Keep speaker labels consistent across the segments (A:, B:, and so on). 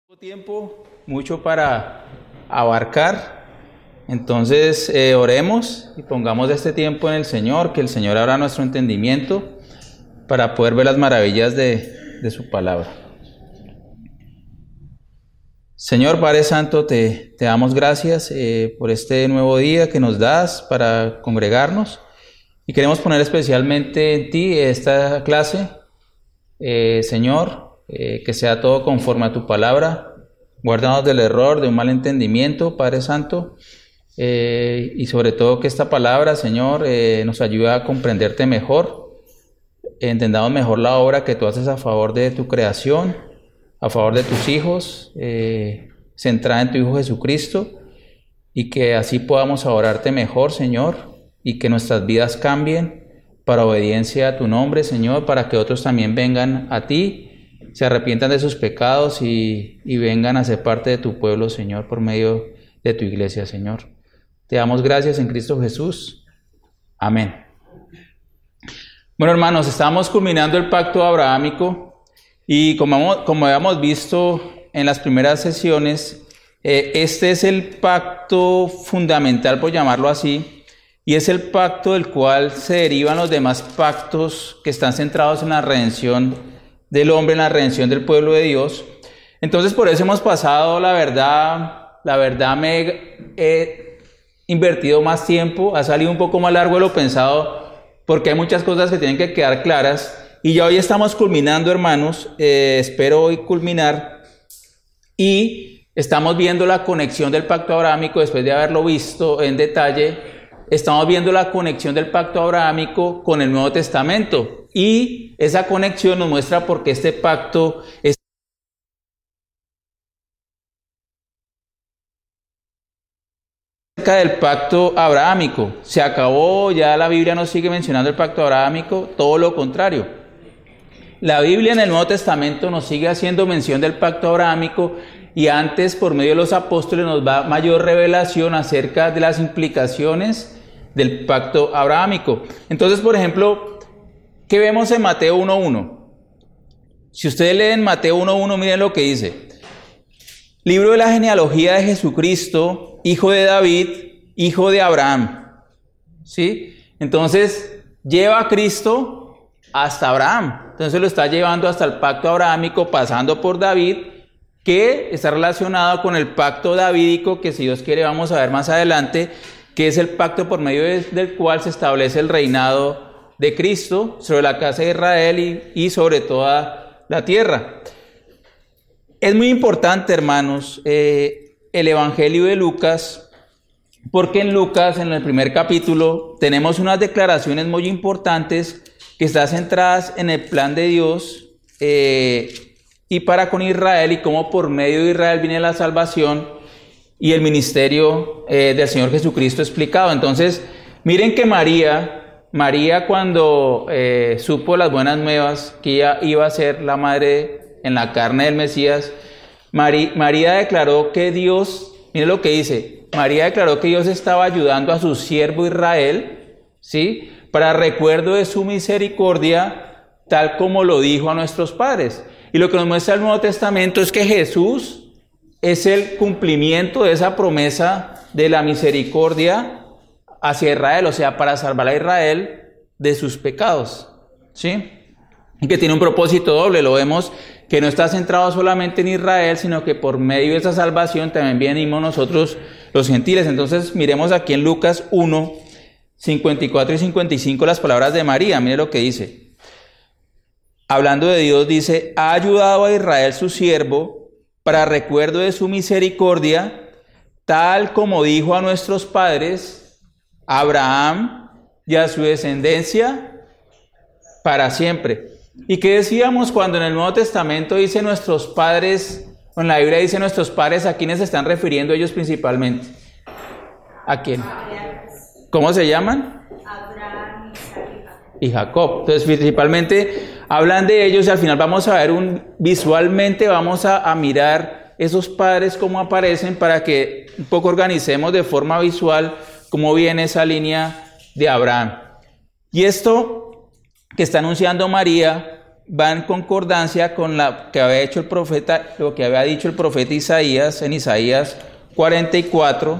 A: Tiempo, mucho para abarcar, entonces oremos y pongamos este tiempo en el Señor, que el Señor abra nuestro entendimiento para poder ver las maravillas de su palabra. Señor Padre Santo, te damos gracias por este nuevo día que nos das para congregarnos y queremos poner especialmente en ti esta clase, Señor, que sea todo conforme a tu palabra. Guárdanos del error, de un mal entendimiento, Padre Santo, y sobre todo que esta palabra, Señor, nos ayude a comprenderte mejor, entendamos mejor la obra que tú haces a favor de tu creación, a favor de tus hijos, centrada en tu Hijo Jesucristo, y que así podamos adorarte mejor, Señor, y que nuestras vidas cambien para obediencia a tu nombre, Señor, para que otros también vengan a ti, se arrepientan de sus pecados y vengan a ser parte de tu pueblo, Señor, por medio de tu iglesia, Señor. Te damos gracias en Cristo Jesús. Amén. Bueno, hermanos, estamos culminando el pacto abrahámico y como habíamos visto en las primeras sesiones, este es el pacto fundamental, por llamarlo así, y es el pacto del cual se derivan los demás pactos que están centrados en la redención del hombre, en la redención del pueblo de Dios. Entonces por eso hemos pasado, la verdad me he invertido más tiempo, ha salido un poco más largo de lo pensado, porque hay muchas cosas que tienen que quedar claras, y ya hoy estamos culminando, hermanos, espero hoy culminar, y estamos viendo la conexión del pacto abrahámico después de haberlo visto en detalle. Estamos viendo la conexión del pacto abrahámico con el Nuevo Testamento, y esa conexión nos muestra por qué este pacto es acerca del pacto abrahámico. Se acabó, ya la Biblia no sigue mencionando el pacto abrahámico, todo lo contrario. La Biblia en el Nuevo Testamento nos sigue haciendo mención del pacto abrahámico, y antes, por medio de los apóstoles, nos da mayor revelación acerca de las implicaciones del pacto abrahámico. Entonces, por ejemplo, ¿qué vemos en Mateo 1.1? Si ustedes leen Mateo 1.1, miren lo que dice. Libro de la genealogía de Jesucristo, hijo de David, hijo de Abraham. ¿Sí? Entonces, lleva a Cristo hasta Abraham. Entonces lo está llevando hasta el pacto abrahámico, pasando por David, que está relacionado con el pacto davídico, que si Dios quiere vamos a ver más adelante, que es el pacto por medio del cual se establece el reinado de Cristo sobre la casa de Israel y sobre toda la tierra. Es muy importante, hermanos, el Evangelio de Lucas, porque en Lucas, en el primer capítulo, tenemos unas declaraciones muy importantes que están centradas en el plan de Dios y para con Israel, y cómo por medio de Israel viene la salvación y el ministerio del Señor Jesucristo explicado. Entonces, miren que María cuando supo las buenas nuevas, que ella iba a ser la madre en la carne del Mesías, María declaró que Dios, miren lo que dice, María declaró que Dios estaba ayudando a su siervo Israel, ¿sí?, para recuerdo de su misericordia, tal como lo dijo a nuestros padres. Y lo que nos muestra el Nuevo Testamento es que Jesús es el cumplimiento de esa promesa de la misericordia hacia Israel, o sea, para salvar a Israel de sus pecados, ¿sí? Y que tiene un propósito doble, lo vemos que no está centrado solamente en Israel, sino que por medio de esa salvación también venimos nosotros los gentiles. Entonces miremos aquí en Lucas 1, 54 y 55 las palabras de María, mire lo que dice. Hablando de Dios, dice: ha ayudado a Israel su siervo para recuerdo de su misericordia, tal como dijo a nuestros padres, a Abraham y a su descendencia para siempre. ¿Y qué decíamos cuando en el Nuevo Testamento dice nuestros padres, o en la Biblia dice nuestros padres? ¿A quiénes se están refiriendo ellos principalmente? ¿A quién? ¿Cómo se llaman?
B: Abraham,
A: y Jacob. Entonces principalmente hablan de ellos, y al final vamos a ver visualmente vamos a mirar esos padres cómo aparecen, para que un poco organicemos de forma visual cómo viene esa línea de Abraham. Y esto que está anunciando María va en concordancia con lo que había dicho el profeta Isaías en Isaías 44,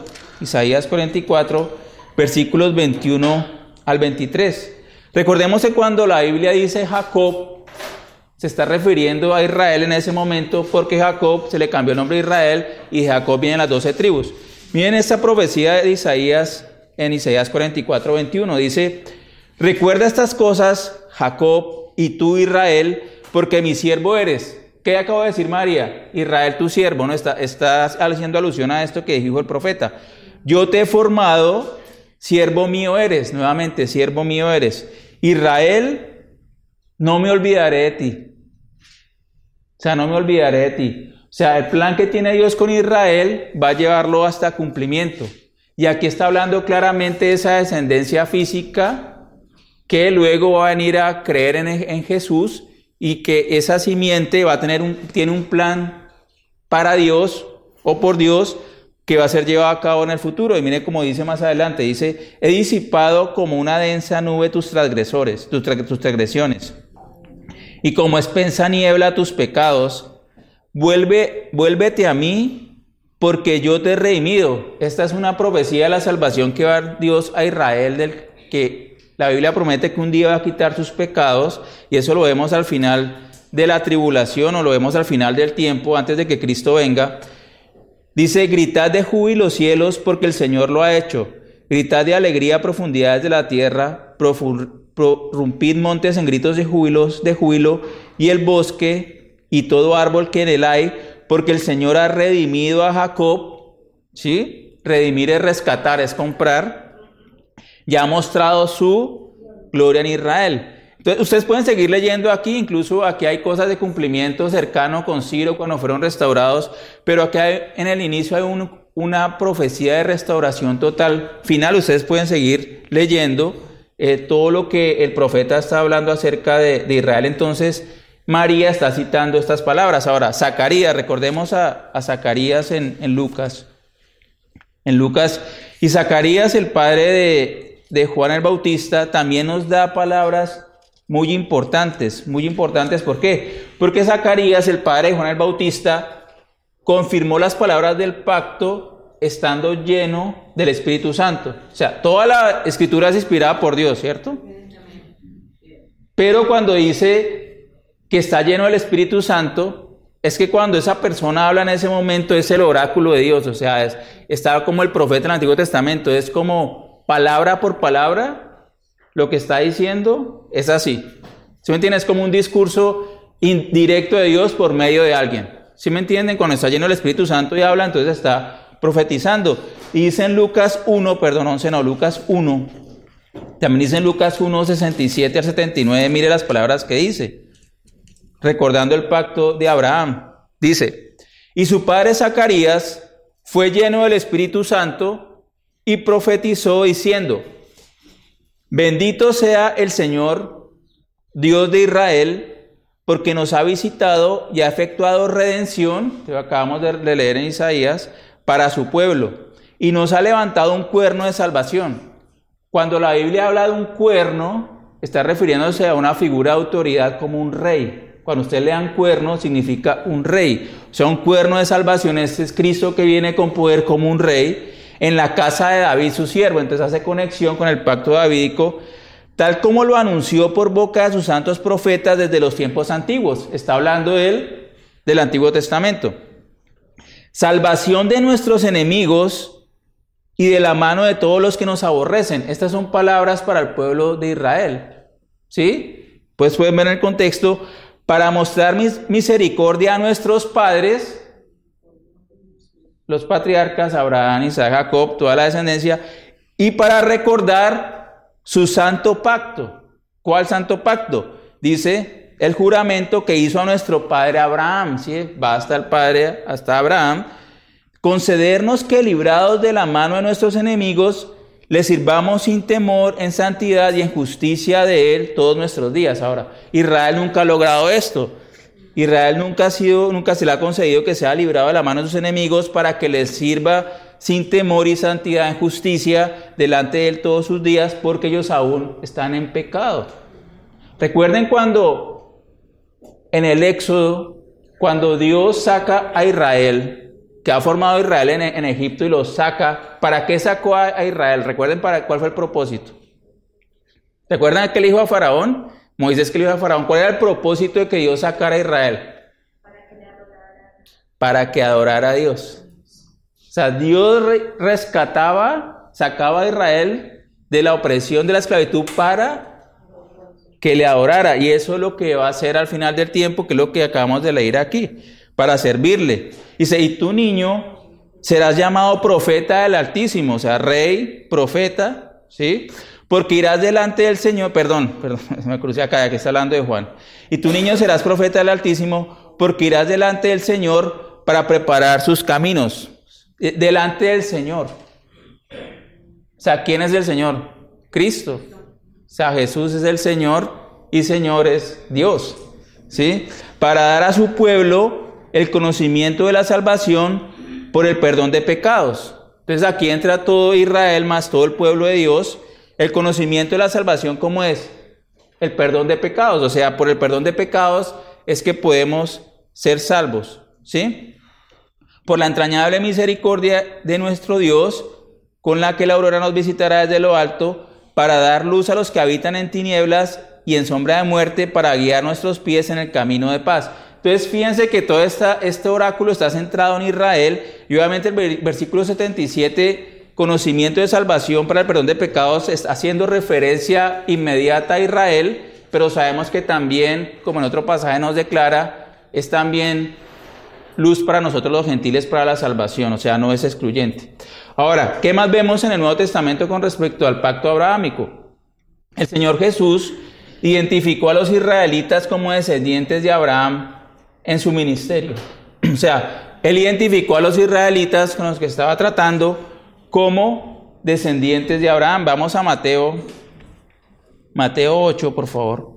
A: versículos 21 al 23. Recordemos que cuando la Biblia dice Jacob, se está refiriendo a Israel en ese momento, porque Jacob se le cambió el nombre a Israel y de Jacob vienen las 12 tribus. Miren esta profecía de Isaías en Isaías 44, 21. Dice: recuerda estas cosas, Jacob, y tú, Israel, porque mi siervo eres. ¿Qué acabo de decir María? Israel, tu siervo, ¿no? Está haciendo alusión a esto que dijo el profeta. Yo te he formado, siervo mío eres. Nuevamente, siervo mío eres. Israel, no me olvidaré de ti. O sea, no me olvidaré de ti. O sea, el plan que tiene Dios con Israel va a llevarlo hasta cumplimiento. Y aquí está hablando claramente de esa descendencia física que luego va a venir a creer en Jesús, y que esa simiente va a tiene un plan para Dios o por Dios que va a ser llevado a cabo en el futuro. Y mire cómo dice más adelante, dice: he disipado como una densa nube tus transgresiones, y como espesa niebla tus pecados. Vuélvete a mí, porque yo te he redimido. Esta es una profecía de la salvación que va a dar Dios a Israel, del que la Biblia promete que un día va a quitar sus pecados, y eso lo vemos al final de la tribulación, o lo vemos al final del tiempo, antes de que Cristo venga. Dice: gritad de júbilo cielos, porque el Señor lo ha hecho. Gritad de alegría profundidades de la tierra. Prorrumpid montes en gritos de júbilo, y el bosque y todo árbol que en él hay, porque el Señor ha redimido a Jacob. ¿Sí? Redimir es rescatar, es comprar. Ya ha mostrado su gloria en Israel. Entonces, ustedes pueden seguir leyendo aquí, incluso aquí hay cosas de cumplimiento cercano con Ciro cuando fueron restaurados, pero aquí en el inicio hay una profecía de restauración total final. Ustedes pueden seguir leyendo todo lo que el profeta está hablando acerca de Israel. Entonces, María está citando estas palabras. Ahora, Zacarías, recordemos a Zacarías en Lucas. En Lucas, y Zacarías, el padre de Juan el Bautista, también nos da palabras muy importantes. ¿Por qué? Porque Zacarías, el padre de Juan el Bautista, confirmó las palabras del pacto estando lleno del Espíritu Santo. O sea, toda la Escritura es inspirada por Dios, ¿cierto? Pero cuando dice que está lleno del Espíritu Santo, es que cuando esa persona habla en ese momento es el oráculo de Dios. O sea, está como el profeta en el Antiguo Testamento, es como palabra por palabra, lo que está diciendo es así. ¿Sí me entienden? Es como un discurso indirecto de Dios por medio de alguien. ¿Sí me entienden? Cuando está lleno del Espíritu Santo y habla, entonces está profetizando. Y dice en Lucas 1, Lucas 1. También dice en Lucas 1, 67 al 79, mire las palabras que dice. Recordando el pacto de Abraham. Dice: y su padre Zacarías fue lleno del Espíritu Santo, y profetizó diciendo: bendito sea el Señor, Dios de Israel, porque nos ha visitado y ha efectuado redención, que acabamos de leer en Isaías, para su pueblo, y nos ha levantado un cuerno de salvación. Cuando la Biblia habla de un cuerno, está refiriéndose a una figura de autoridad como un rey. Cuando usted lean cuerno, significa un rey. O sea, un cuerno de salvación es Cristo que viene con poder como un rey, en la casa de David su siervo. Entonces hace conexión con el pacto davídico, tal como lo anunció por boca de sus santos profetas desde los tiempos antiguos. Está hablando él del Antiguo Testamento. Salvación de nuestros enemigos y de la mano de todos los que nos aborrecen. Estas son palabras para el pueblo de Israel. ¿Sí? Pues pueden ver en el contexto: para mostrar misericordia a nuestros padres, los patriarcas, Abraham, Isaac, Jacob, toda la descendencia, y para recordar su santo pacto. ¿Cuál santo pacto? Dice: el juramento que hizo a nuestro padre Abraham. ¿Sí? Va hasta Abraham. Concedernos que, librados de la mano de nuestros enemigos, le sirvamos sin temor, en santidad y en justicia de él todos nuestros días. Ahora, Israel nunca ha logrado esto. Israel nunca se le ha concedido que sea librado de la mano de sus enemigos para que les sirva sin temor y santidad en justicia delante de él todos sus días, porque ellos aún están en pecado. Recuerden cuando en el Éxodo, cuando Dios saca a Israel, que ha formado a Israel en Egipto y lo saca, ¿para qué sacó a Israel? Recuerden cuál fue el propósito. ¿Recuerdan que le dijo a Faraón? Moisés que le dijo a Faraón, ¿cuál era el propósito de que Dios sacara a Israel? Para que adorara a Dios. O sea, Dios sacaba a Israel de la opresión de la esclavitud para que le adorara. Y eso es lo que va a hacer al final del tiempo, que es lo que acabamos de leer aquí, para servirle. Dice, y tu niño serás llamado profeta del Altísimo, o sea, rey, profeta, ¿sí? Porque irás delante del Señor, perdón, me crucé acá, que está hablando de Juan. Y tu niño serás profeta del Altísimo, porque irás delante del Señor para preparar sus caminos. Delante del Señor. O sea, ¿quién es el Señor? Cristo. O sea, Jesús es el Señor y Señor es Dios. ¿Sí? Para dar a su pueblo el conocimiento de la salvación por el perdón de pecados. Entonces aquí entra todo Israel más todo el pueblo de Dios. El conocimiento de la salvación, ¿cómo es? El perdón de pecados. O sea, por el perdón de pecados es que podemos ser salvos. ¿Sí? Por la entrañable misericordia de nuestro Dios, con la que la aurora nos visitará desde lo alto, para dar luz a los que habitan en tinieblas y en sombra de muerte, para guiar nuestros pies en el camino de paz. Entonces, fíjense que todo este oráculo está centrado en Israel, y obviamente el versículo 77, conocimiento de salvación para el perdón de pecados, está haciendo referencia inmediata a Israel, pero sabemos que también, como en otro pasaje nos declara, es también luz para nosotros los gentiles para la salvación, o sea, no es excluyente. Ahora, ¿qué más vemos en el Nuevo Testamento con respecto al pacto abrahámico? El Señor Jesús identificó a los israelitas como descendientes de Abraham en su ministerio. O sea, Él identificó a los israelitas con los que estaba tratando como descendientes de Abraham. Vamos a Mateo 8, por favor.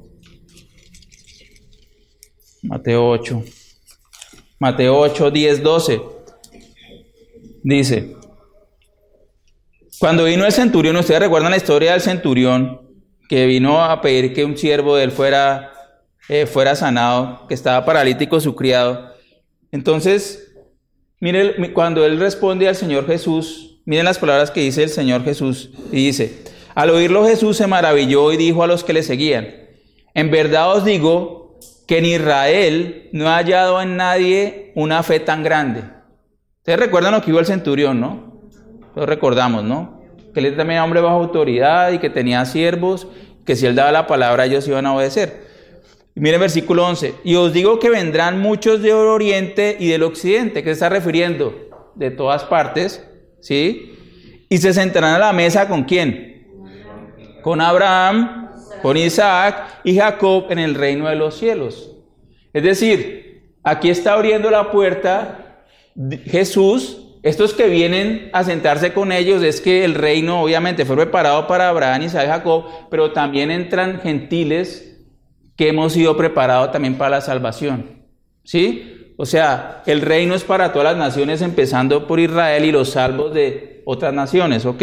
A: Mateo 8, 10, 12. Dice, cuando vino el centurión, ustedes recuerdan la historia del centurión, que vino a pedir que un siervo de él fuera sanado, que estaba paralítico su criado. Entonces, mire, cuando él responde al Señor Jesús, miren las palabras que dice el Señor Jesús, y dice, al oírlo Jesús se maravilló y dijo a los que le seguían, en verdad os digo que en Israel no ha hallado en nadie una fe tan grande. Ustedes recuerdan lo que dijo el centurión, ¿no? Lo recordamos, ¿no? Que él también era hombre bajo autoridad y que tenía siervos, que si él daba la palabra ellos iban a obedecer. Y miren versículo 11, y os digo que vendrán muchos del oriente y del occidente, ¿qué se está refiriendo? De todas partes, ¿sí? Y se sentarán a la mesa, ¿con quién? Con Abraham, con Isaac y Jacob en el reino de los cielos. Es decir, aquí está abriendo la puerta Jesús. Estos que vienen a sentarse con ellos, es que el reino obviamente fue preparado para Abraham, Isaac y Jacob, pero también entran gentiles que hemos sido preparados también para la salvación. ¿Sí? O sea, el reino es para todas las naciones, empezando por Israel y los salvos de otras naciones, ¿ok?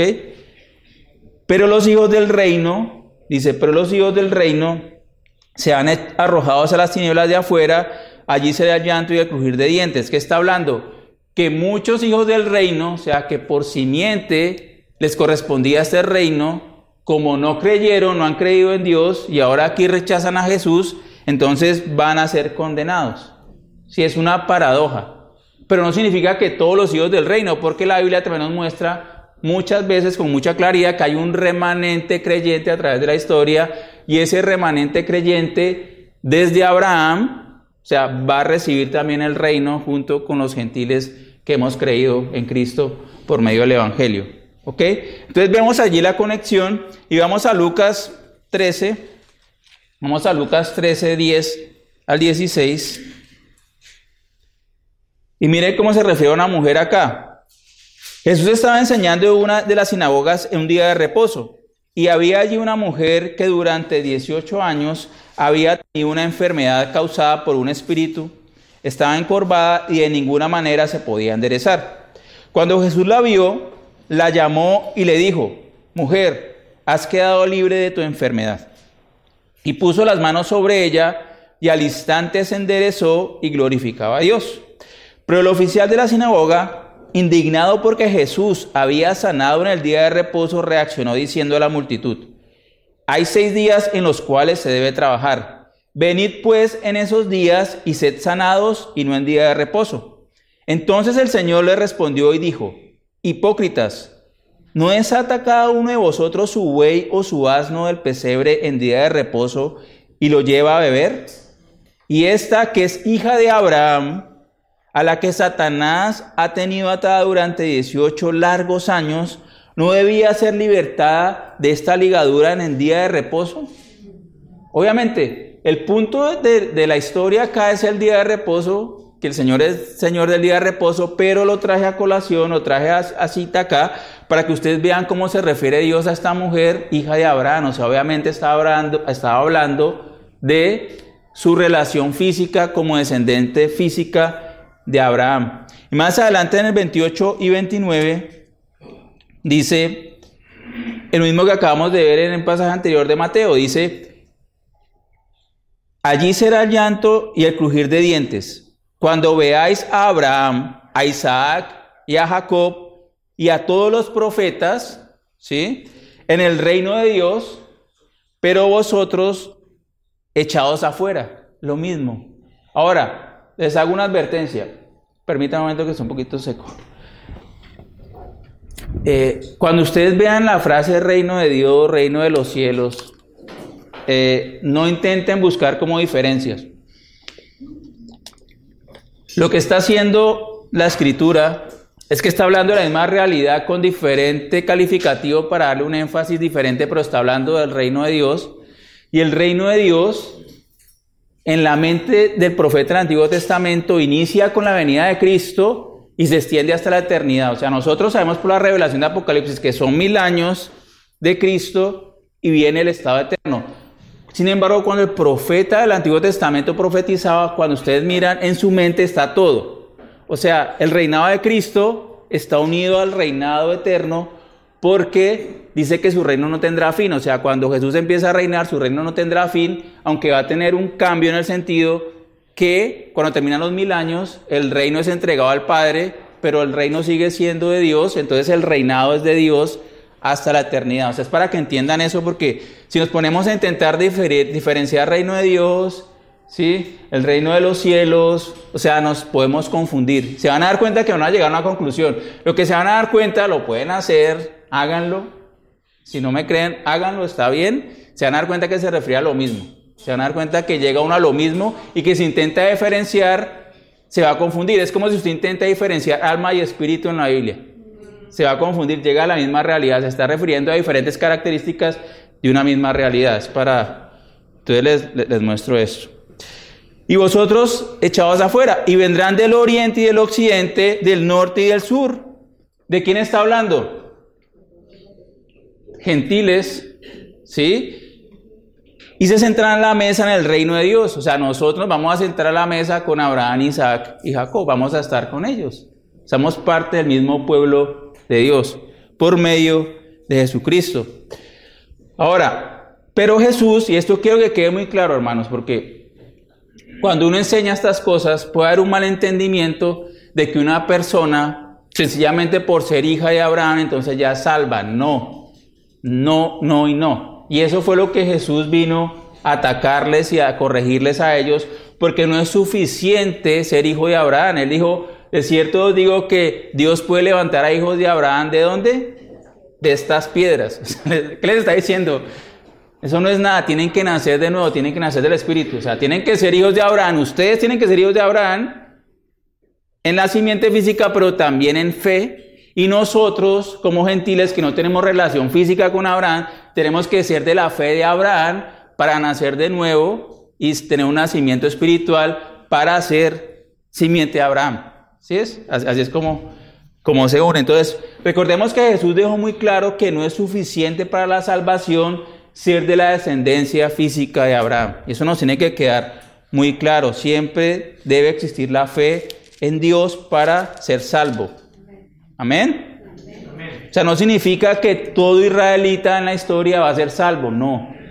A: Pero los hijos del reino, dice, pero los hijos del reino se han arrojados a las tinieblas de afuera, allí será el llanto y el crujir de dientes. ¿Qué está hablando? Que muchos hijos del reino, o sea, que por simiente les correspondía este reino, como no creyeron, no han creído en Dios, y ahora aquí rechazan a Jesús, entonces van a ser condenados. Sí, es una paradoja. Pero no significa que todos los hijos del reino, porque la Biblia también nos muestra muchas veces con mucha claridad que hay un remanente creyente a través de la historia, y ese remanente creyente desde Abraham, o sea, va a recibir también el reino junto con los gentiles que hemos creído en Cristo por medio del Evangelio. ¿Ok? Entonces vemos allí la conexión y vamos a Lucas 13. Vamos a Lucas 13, 10 al 16. Y mire cómo se refiere a una mujer acá. Jesús estaba enseñando en una de las sinagogas en un día de reposo. Y había allí una mujer que durante 18 años había tenido una enfermedad causada por un espíritu. Estaba encorvada y de ninguna manera se podía enderezar. Cuando Jesús la vio, la llamó y le dijo, mujer, has quedado libre de tu enfermedad. Y puso las manos sobre ella, y al instante se enderezó y glorificaba a Dios. Pero el oficial de la sinagoga, indignado porque Jesús había sanado en el día de reposo, reaccionó diciendo a la multitud: hay 6 días en los cuales se debe trabajar. Venid pues en esos días y sed sanados, y no en día de reposo. Entonces el Señor le respondió y dijo: hipócritas, ¿no desata cada uno de vosotros su buey o su asno del pesebre en día de reposo y lo lleva a beber? Y esta, que es hija de Abraham, a la que Satanás ha tenido atada durante 18 largos años, ¿no debía ser libertada de esta ligadura en el día de reposo? Obviamente, el punto de la historia acá es el día de reposo, que el Señor es Señor del día de reposo, pero lo traje a colación, lo traje a cita acá, para que ustedes vean cómo se refiere Dios a esta mujer, hija de Abraham. O sea, obviamente estaba hablando de su relación física como descendente física de Abraham. Y más adelante en el 28 y 29 dice, el mismo que acabamos de ver en el pasaje anterior de Mateo, dice: allí será el llanto y el crujir de dientes, cuando veáis a Abraham, a Isaac y a Jacob y a todos los profetas, ¿sí?, en el reino de Dios, pero vosotros echados afuera. Lo mismo. Ahora, les hago una advertencia. Permítanme un momento que está un poquito seco. Cuando ustedes vean la frase reino de Dios, reino de los cielos, no intenten buscar como diferencias. Lo que está haciendo la escritura es que está hablando de la misma realidad con diferente calificativo para darle un énfasis diferente, pero está hablando del reino de Dios. Y el reino de Dios, en la mente del profeta del Antiguo Testamento, inicia con la venida de Cristo y se extiende hasta la eternidad. O sea, nosotros sabemos por la revelación de Apocalipsis que son 1000 años de Cristo y viene el estado eterno. Sin embargo, cuando el profeta del Antiguo Testamento profetizaba, cuando ustedes miran, en su mente está todo. O sea, el reinado de Cristo está unido al reinado eterno porque dice que su reino no tendrá fin. O sea, cuando Jesús empieza a reinar, su reino no tendrá fin, aunque va a tener un cambio en el sentido que cuando terminan los 1000 años, el reino es entregado al Padre, pero el reino sigue siendo de Dios, entonces el reinado es de Dios hasta la eternidad. O sea, es para que entiendan eso, porque si nos ponemos a intentar diferenciar el reino de Dios, ¿sí?, el reino de los cielos, o sea, nos podemos confundir. Se van a dar cuenta que van a llegar a una conclusión. Lo que se van a dar cuenta, lo pueden hacer, háganlo. Si no me creen, háganlo, está bien. Se van a dar cuenta que se refiere a lo mismo. Se van a dar cuenta que llega uno a lo mismo y que si intenta diferenciar, se va a confundir. Es como si usted intenta diferenciar alma y espíritu en la Biblia. Se va a confundir, llega a la misma realidad. Se está refiriendo a diferentes características de una misma realidad. Es para... Entonces les muestro esto. Y vosotros echados afuera, y vendrán del oriente y del occidente, del norte y del sur. ¿De quién está hablando? Gentiles, ¿sí? Y se sentarán a la mesa en el reino de Dios. O sea, nosotros vamos a sentar a la mesa con Abraham, Isaac y Jacob. Vamos a estar con ellos. Somos parte del mismo pueblo de Dios por medio de Jesucristo. Ahora, pero Jesús, y esto quiero que quede muy claro, hermanos, porque cuando uno enseña estas cosas puede haber un malentendimiento de que una persona, sencillamente por ser hija de Abraham, entonces ya es salva. No, no, no y no. Y eso fue lo que Jesús vino a atacarles y a corregirles a ellos, porque no es suficiente ser hijo de Abraham. Él dijo: de cierto os digo que Dios puede levantar a hijos de Abraham, ¿de dónde? De estas piedras. ¿Qué les está diciendo? Eso no es nada, tienen que nacer de nuevo, tienen que nacer del Espíritu. O sea, tienen que ser hijos de Abraham. Ustedes tienen que ser hijos de Abraham en la simiente física, pero también en fe. Y nosotros, como gentiles que no tenemos relación física con Abraham, tenemos que ser de la fe de Abraham para nacer de nuevo y tener un nacimiento espiritual para ser simiente de Abraham. ¿Sí es? Así es como se une. Entonces, recordemos que Jesús dejó muy claro que no es suficiente para la salvación ser de la descendencia física de Abraham. Y eso nos tiene que quedar muy claro. Siempre debe existir la fe en Dios para ser salvo. ¿Amén? O sea, no significa que todo israelita en la historia va a ser salvo, no.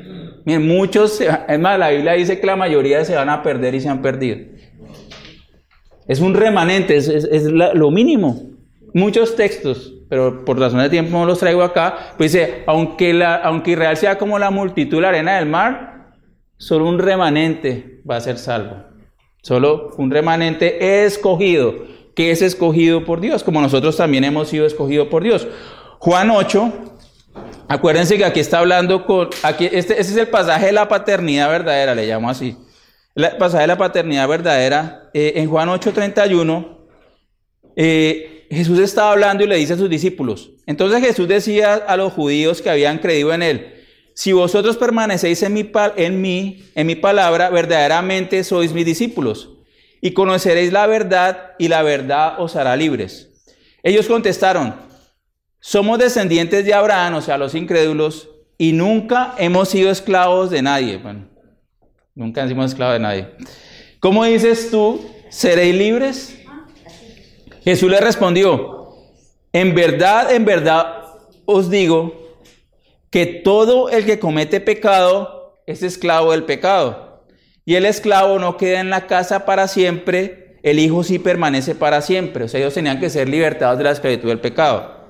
A: Miren, muchos, es más, la Biblia dice que la mayoría se van a perder y se han perdido. Es un remanente, es lo mínimo. Muchos textos, pero por razones de tiempo no los traigo acá, pues dice, aunque Israel sea como la multitud de la arena del mar, solo un remanente va a ser salvo. Solo un remanente escogido, que es escogido por Dios, como nosotros también hemos sido escogidos por Dios. Juan 8, acuérdense que aquí está hablando este es el pasaje de la paternidad verdadera, le llamo así. El pasaje de la paternidad verdadera, en Juan 8:31, Jesús estaba hablando y le dice a sus discípulos. Entonces Jesús decía a los judíos que habían creído en él: si vosotros permanecéis en mi palabra, verdaderamente sois mis discípulos, y conoceréis la verdad, y la verdad os hará libres. Ellos contestaron: somos descendientes de Abraham, o sea, los incrédulos, y nunca hemos sido esclavos de nadie. Bueno, nunca hemos sido esclavos de nadie. ¿Cómo dices tú, seréis libres? Jesús le respondió: en verdad os digo que todo el que comete pecado es esclavo del pecado. Y el esclavo no queda en la casa para siempre, el hijo sí permanece para siempre. O sea, ellos tenían que ser libertados de la esclavitud del pecado.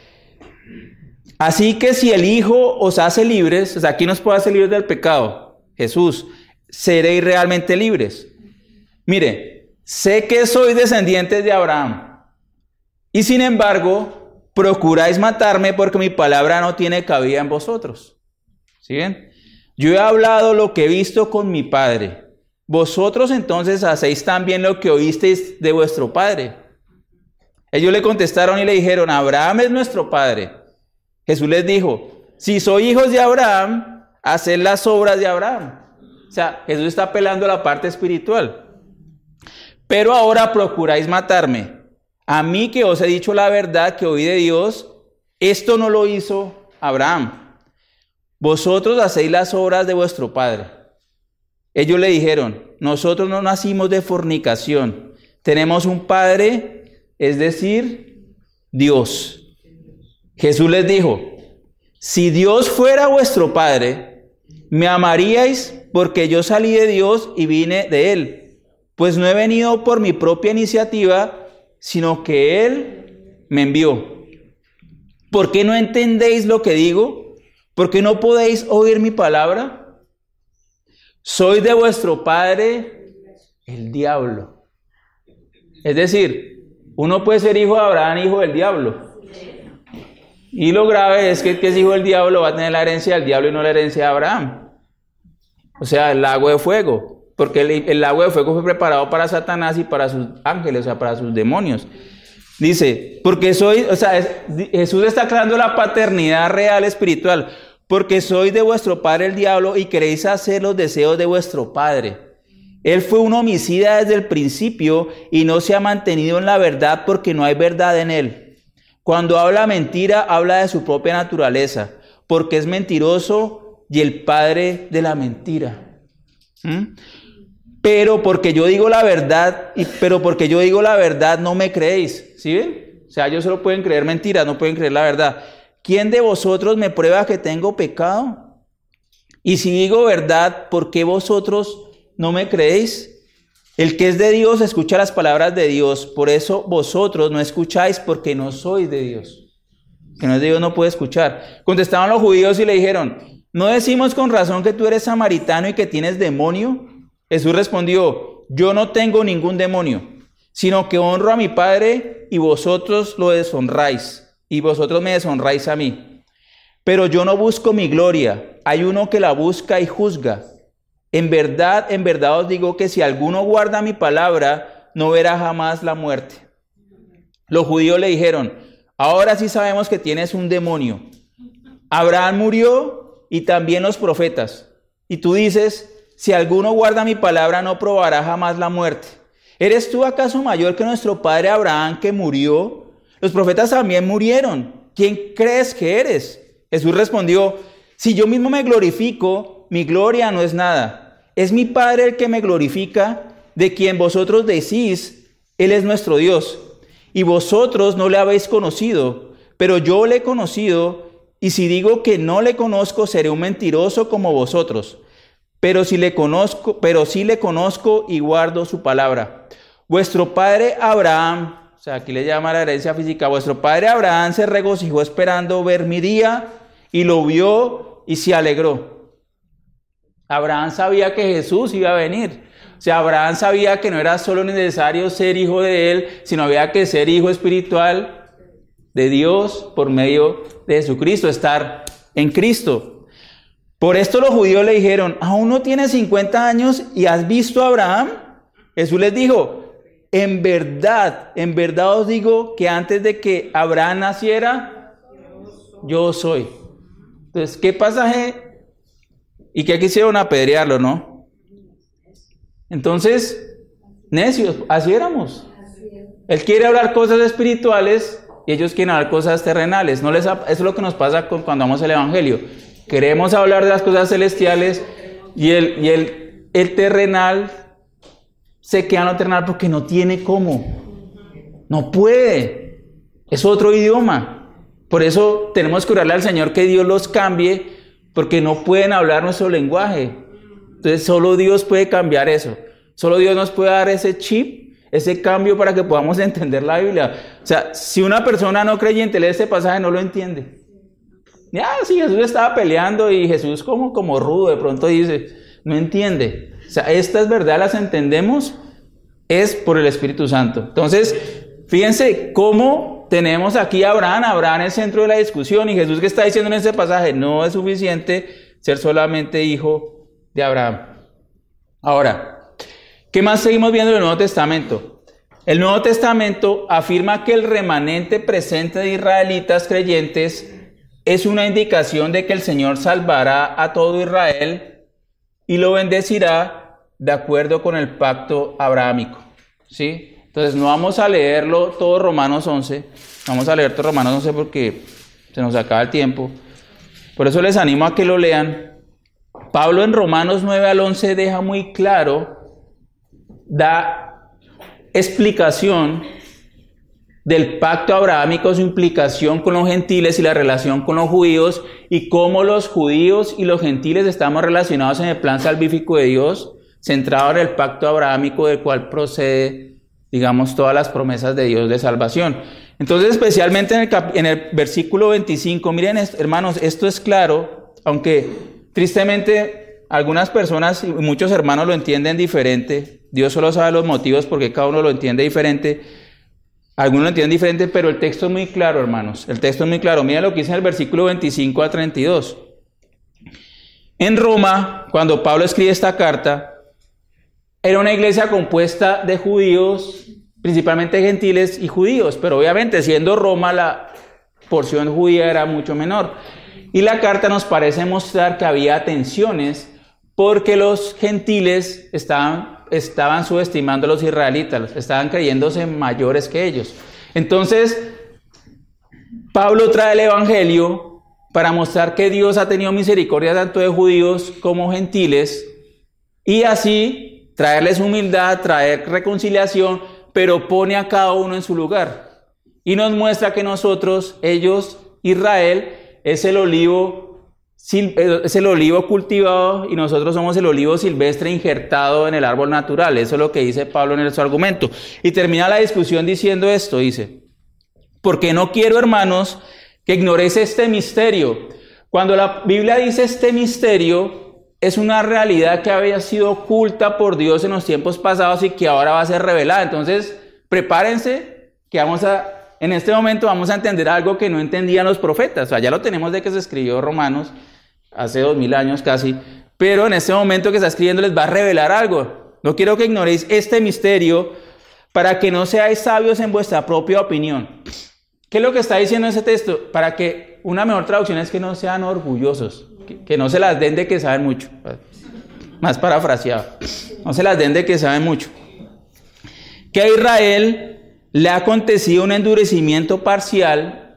A: Así que si el hijo os hace libres, o sea, ¿quién nos puede hacer libres del pecado? Jesús. Seréis realmente libres. Mire, sé que sois descendientes de Abraham, y sin embargo, procuráis matarme porque mi palabra no tiene cabida en vosotros. ¿Sí ven? Yo he hablado lo que he visto con mi padre. Vosotros entonces hacéis también lo que oísteis de vuestro padre. Ellos le contestaron y le dijeron: Abraham es nuestro padre. Jesús les dijo: si sois hijos de Abraham, haced las obras de Abraham. O sea, Jesús está apelando a la parte espiritual. Pero ahora procuráis matarme. A mí, que os he dicho la verdad que oí de Dios, esto no lo hizo Abraham. Vosotros hacéis las obras de vuestro padre. Ellos le dijeron: nosotros no nacimos de fornicación. Tenemos un padre, es decir, Dios. Jesús les dijo: si Dios fuera vuestro padre, me amaríais porque yo salí de Dios y vine de Él. Pues no he venido por mi propia iniciativa, sino que Él me envió. ¿Por qué no entendéis lo que digo? ¿Por qué no podéis oír mi palabra? Soy de vuestro padre, el diablo. Es decir, uno puede ser hijo de Abraham, hijo del diablo. Y lo grave es que el que es hijo del diablo va a tener la herencia del diablo y no la herencia de Abraham. O sea, el lago de fuego. Porque el lago de fuego fue preparado para Satanás y para sus ángeles, o sea, para sus demonios. Dice, Jesús está aclarando la paternidad real espiritual. Porque sois de vuestro padre el diablo y queréis hacer los deseos de vuestro padre. Él fue un homicida desde el principio y no se ha mantenido en la verdad porque no hay verdad en él. Cuando habla mentira, habla de su propia naturaleza, porque es mentiroso y el padre de la mentira. Pero porque yo digo la verdad, no me creéis. ¿Sí ven? O sea, ellos solo pueden creer mentiras, no pueden creer la verdad. ¿Quién de vosotros me prueba que tengo pecado? Y si digo verdad, ¿por qué vosotros no me creéis? El que es de Dios escucha las palabras de Dios. Por eso vosotros no escucháis, porque no sois de Dios. Que no es de Dios no puede escuchar. Contestaban los judíos y le dijeron: ¿no decimos con razón que tú eres samaritano y que tienes demonio? Jesús respondió: yo no tengo ningún demonio, sino que honro a mi Padre y vosotros lo deshonráis. Y vosotros me deshonráis a mí. Pero yo no busco mi gloria. Hay uno que la busca y juzga. En verdad os digo que si alguno guarda mi palabra, no verá jamás la muerte. Los judíos le dijeron: ahora sí sabemos que tienes un demonio. Abraham murió y también los profetas. Y tú dices: si alguno guarda mi palabra, no probará jamás la muerte. ¿Eres tú acaso mayor que nuestro padre Abraham, que murió? Los profetas también murieron. ¿Quién crees que eres? Jesús respondió: si yo mismo me glorifico, mi gloria no es nada. Es mi Padre el que me glorifica, de quien vosotros decís, Él es nuestro Dios. Y vosotros no le habéis conocido, pero yo le he conocido, y si digo que no le conozco, seré un mentiroso como vosotros. Pero sí le conozco y guardo su palabra. Vuestro padre Abraham, o sea, aquí le llama la herencia física, vuestro padre Abraham se regocijó esperando ver mi día y lo vio y se alegró. Abraham sabía que Jesús iba a venir. O sea, Abraham sabía que no era solo necesario ser hijo de él, sino había que ser hijo espiritual de Dios por medio de Jesucristo, estar en Cristo. Por esto los judíos le dijeron, ¿aún no tienes 50 años y has visto a Abraham? Jesús les dijo, en verdad os digo que antes de que Abraham naciera, yo soy. Entonces, ¿qué pasaje? Y que quisieron apedrearlo, ¿no? Entonces, necios, así éramos. Él quiere hablar cosas espirituales y ellos quieren hablar cosas terrenales. Eso es lo que nos pasa cuando damos el evangelio. Queremos hablar de las cosas celestiales y el terrenal se queda en lo terrenal porque no tiene cómo. No puede. Es otro idioma. Por eso tenemos que orarle al Señor que Dios los cambie, porque no pueden hablar nuestro lenguaje. Entonces solo Dios puede cambiar eso. Solo Dios nos puede dar ese chip, ese cambio para que podamos entender la Biblia. O sea, si una persona no creyente lee este pasaje, no lo entiende. Ya, si Jesús estaba peleando y Jesús como rudo de pronto dice, no entiende. O sea, estas verdades las entendemos es por el Espíritu Santo. Entonces, fíjense cómo tenemos aquí a Abraham. Abraham es el centro de la discusión y Jesús que está diciendo en este pasaje, no es suficiente ser solamente hijo de Abraham. Ahora, ¿qué más seguimos viendo en el Nuevo Testamento? El Nuevo Testamento afirma que el remanente presente de israelitas creyentes es una indicación de que el Señor salvará a todo Israel y lo bendecirá de acuerdo con el pacto abrahámico. ¿Sí? Entonces no vamos a leerlo todo Romanos 11, vamos a leer todo Romanos 11 porque se nos acaba el tiempo. Por eso les animo a que lo lean. Pablo en Romanos 9 al 11 deja muy claro, da explicación del pacto abrahámico, su implicación con los gentiles y la relación con los judíos, y cómo los judíos y los gentiles estamos relacionados en el plan salvífico de Dios, centrado en el pacto abrahámico del cual procede, digamos, todas las promesas de Dios de salvación. Entonces, especialmente en el versículo 25, miren, hermanos, esto es claro, aunque tristemente algunas personas y muchos hermanos lo entienden diferente. Dios solo sabe los motivos porque cada uno lo entiende diferente. Algunos lo entienden diferente, pero el texto es muy claro, hermanos. El texto es muy claro. Miren lo que dice en el versículo 25 a 32. En Roma, cuando Pablo escribe esta carta, era una iglesia compuesta de judíos, principalmente gentiles y judíos, pero obviamente siendo Roma la porción judía era mucho menor. Y la carta nos parece mostrar que había tensiones porque los gentiles estaban subestimando a los israelitas, estaban creyéndose mayores que ellos. Entonces, Pablo trae el evangelio para mostrar que Dios ha tenido misericordia tanto de judíos como gentiles y así traerles humildad, traer reconciliación, pero pone a cada uno en su lugar. Y nos muestra que nosotros, ellos, Israel, es el olivo cultivado y nosotros somos el olivo silvestre injertado en el árbol natural. Eso es lo que dice Pablo en su argumento. Y termina la discusión diciendo esto, dice, porque no quiero, hermanos, que ignoréis este misterio. Cuando la Biblia dice este misterio, es una realidad que había sido oculta por Dios en los tiempos pasados y que ahora va a ser revelada. Entonces, prepárense que en este momento vamos a entender algo que no entendían los profetas. O sea, ya lo tenemos de que se escribió Romanos hace 2000 años casi, pero en este momento que está escribiendo les va a revelar algo. No quiero que ignoréis este misterio para que no seáis sabios en vuestra propia opinión. ¿Qué es lo que está diciendo ese texto? Para que una mejor traducción es que no sean orgullosos, que no se las den de que saben mucho. Más parafraseado. No se las den de que saben mucho. Que a Israel le ha acontecido un endurecimiento parcial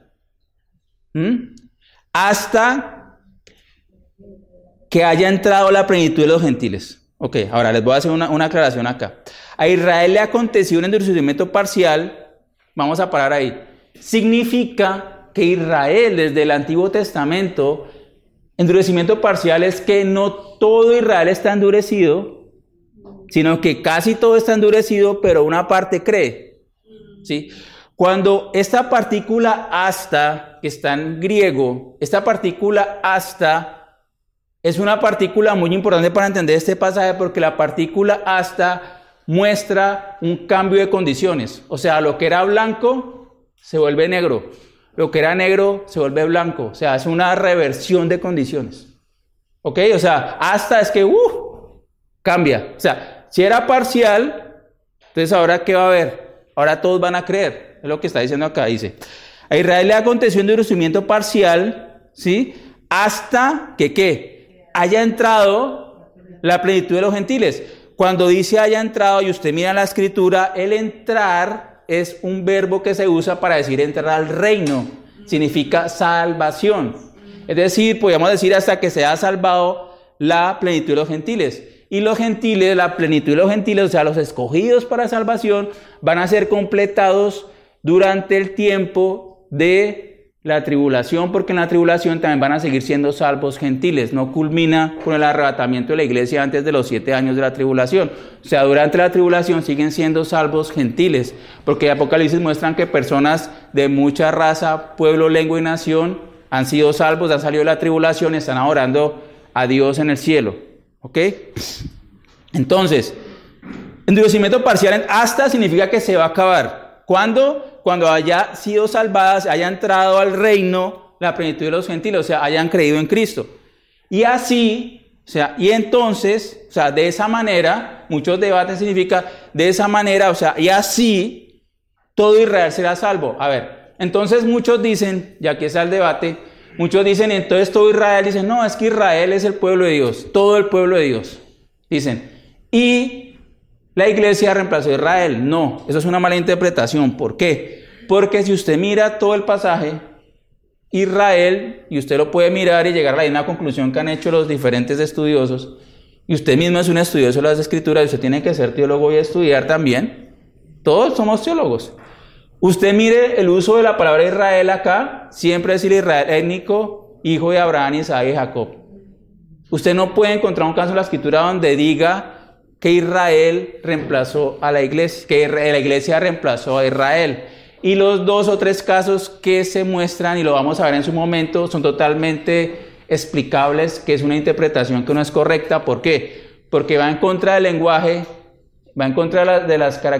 A: hasta que haya entrado la plenitud de los gentiles. Ok, ahora les voy a hacer una aclaración acá. A Israel le ha acontecido un endurecimiento parcial, vamos a parar ahí. Significa que Israel desde el Antiguo Testamento, endurecimiento parcial es que no todo Israel está endurecido, sino que casi todo está endurecido, pero una parte cree. ¿Sí? Cuando esta partícula hasta, que está en griego, esta partícula hasta es una partícula muy importante para entender este pasaje, porque la partícula hasta muestra un cambio de condiciones. O sea, lo que era blanco se vuelve negro, lo que era negro se vuelve blanco. O sea, es una reversión de condiciones. ¿Ok? O sea, hasta es que cambia. O sea, si era parcial, entonces ahora ¿qué va a haber? Ahora todos van a creer. Es lo que está diciendo acá. Dice, a Israel le aconteció un endurecimiento parcial, ¿sí? Hasta que ¿qué? Haya entrado la plenitud de los gentiles. Cuando dice haya entrado, y usted mira la escritura, el entrar es un verbo que se usa para decir entrar al reino. Significa salvación. Es decir, podríamos decir hasta que sea salvado la plenitud de los gentiles. Y los gentiles, la plenitud de los gentiles, o sea, los escogidos para salvación, van a ser completados durante el tiempo de la tribulación, porque en la tribulación también van a seguir siendo salvos gentiles. No culmina con el arrebatamiento de la iglesia antes de los 7 años de la tribulación. O sea, durante la tribulación siguen siendo salvos gentiles, porque Apocalipsis muestran que personas de mucha raza, pueblo, lengua y nación han sido salvos, han salido de la tribulación y están adorando a Dios en el cielo. ¿Ok? Entonces, endurecimiento parcial hasta significa que se va a acabar. ¿Cuándo? Cuando haya sido salvadas, haya entrado al reino la plenitud de los gentiles, o sea, hayan creído en Cristo. Y así, o sea, y entonces, o sea, de esa manera, muchos debates significa, de esa manera, o sea, y así, todo Israel será salvo. A ver, entonces muchos dicen, ya que está el debate, muchos dicen, entonces todo Israel, dicen, no, es que Israel es el pueblo de Dios, todo el pueblo de Dios, dicen, y la iglesia reemplazó a Israel. No, eso es una mala interpretación. ¿Por qué? Porque si usted mira todo el pasaje, Israel, y usted lo puede mirar y llegar a la misma conclusión que han hecho los diferentes estudiosos, y usted mismo es un estudioso de las Escrituras, y usted tiene que ser teólogo y estudiar también. Todos somos teólogos. Usted mire el uso de la palabra Israel acá, siempre es el Israel étnico, hijo de Abraham, Isaac y Jacob. Usted no puede encontrar un caso en la Escritura donde diga que Israel reemplazó a la iglesia, que la iglesia reemplazó a Israel. Y los 2 o 3 casos que se muestran, y lo vamos a ver en su momento, son totalmente explicables, que es una interpretación que no es correcta. ¿Por qué? Porque va en contra del lenguaje, va en contra de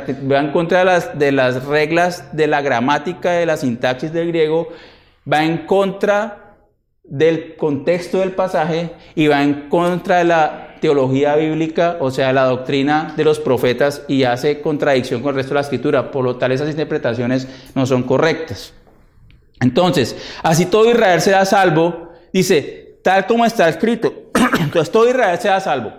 A: las reglas de la gramática, de la sintaxis del griego, va en contra del contexto del pasaje y va en contra de la teología bíblica, o sea, la doctrina de los profetas, y hace contradicción con el resto de la escritura. Por lo tal, esas interpretaciones no son correctas. Entonces, así todo Israel será salvo, dice, tal como está escrito. Entonces, todo Israel será salvo.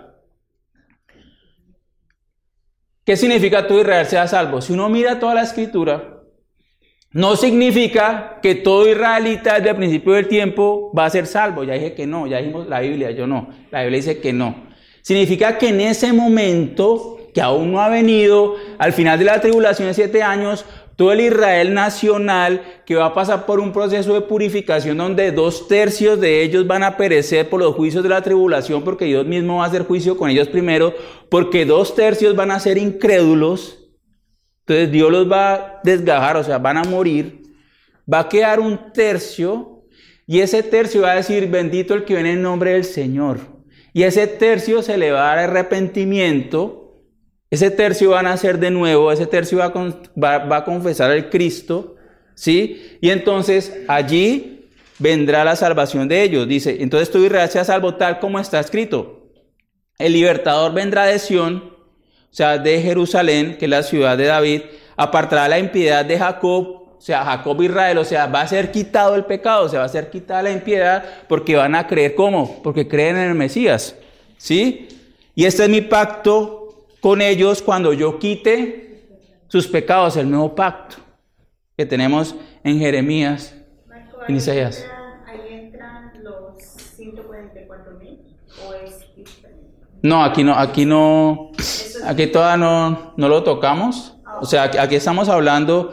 A: ¿Qué significa todo Israel será salvo? Si uno mira toda la escritura, no significa que todo israelita desde el principio del tiempo va a ser salvo. Ya dije que no, ya dijimos la Biblia, yo no. La Biblia dice que no. Significa que en ese momento, que aún no ha venido, al final de la tribulación de 7 años, todo el Israel nacional que va a pasar por un proceso de purificación donde 2/3 de ellos van a perecer por los juicios de la tribulación, porque Dios mismo va a hacer juicio con ellos primero, porque 2/3 van a ser incrédulos. Entonces Dios los va a desgajar, o sea, van a morir. Va a quedar 1/3 y ese tercio va a decir, bendito el que viene en nombre del Señor. Y ese tercio se le va a dar arrepentimiento, ese tercio va a nacer de nuevo, ese tercio va a confesar al Cristo, ¿sí? Y entonces allí vendrá la salvación de ellos. Dice, entonces todo Israel sea salvo tal como está escrito. El libertador vendrá de Sión, o sea, de Jerusalén, que es la ciudad de David, apartará la impiedad de Jacob, o sea, Jacob Israel, o sea, va a ser quitado el pecado, o sea, va a ser quitada la impiedad, porque van a creer, ¿cómo? Porque creen en el Mesías, ¿sí? Y este es mi pacto con ellos cuando yo quite sus pecados, el nuevo pacto que tenemos en Jeremías, en Isaías.
B: ¿Ahí entran los 144,000 o es diferente?
A: No, aquí todavía no lo tocamos. O sea, aquí estamos hablando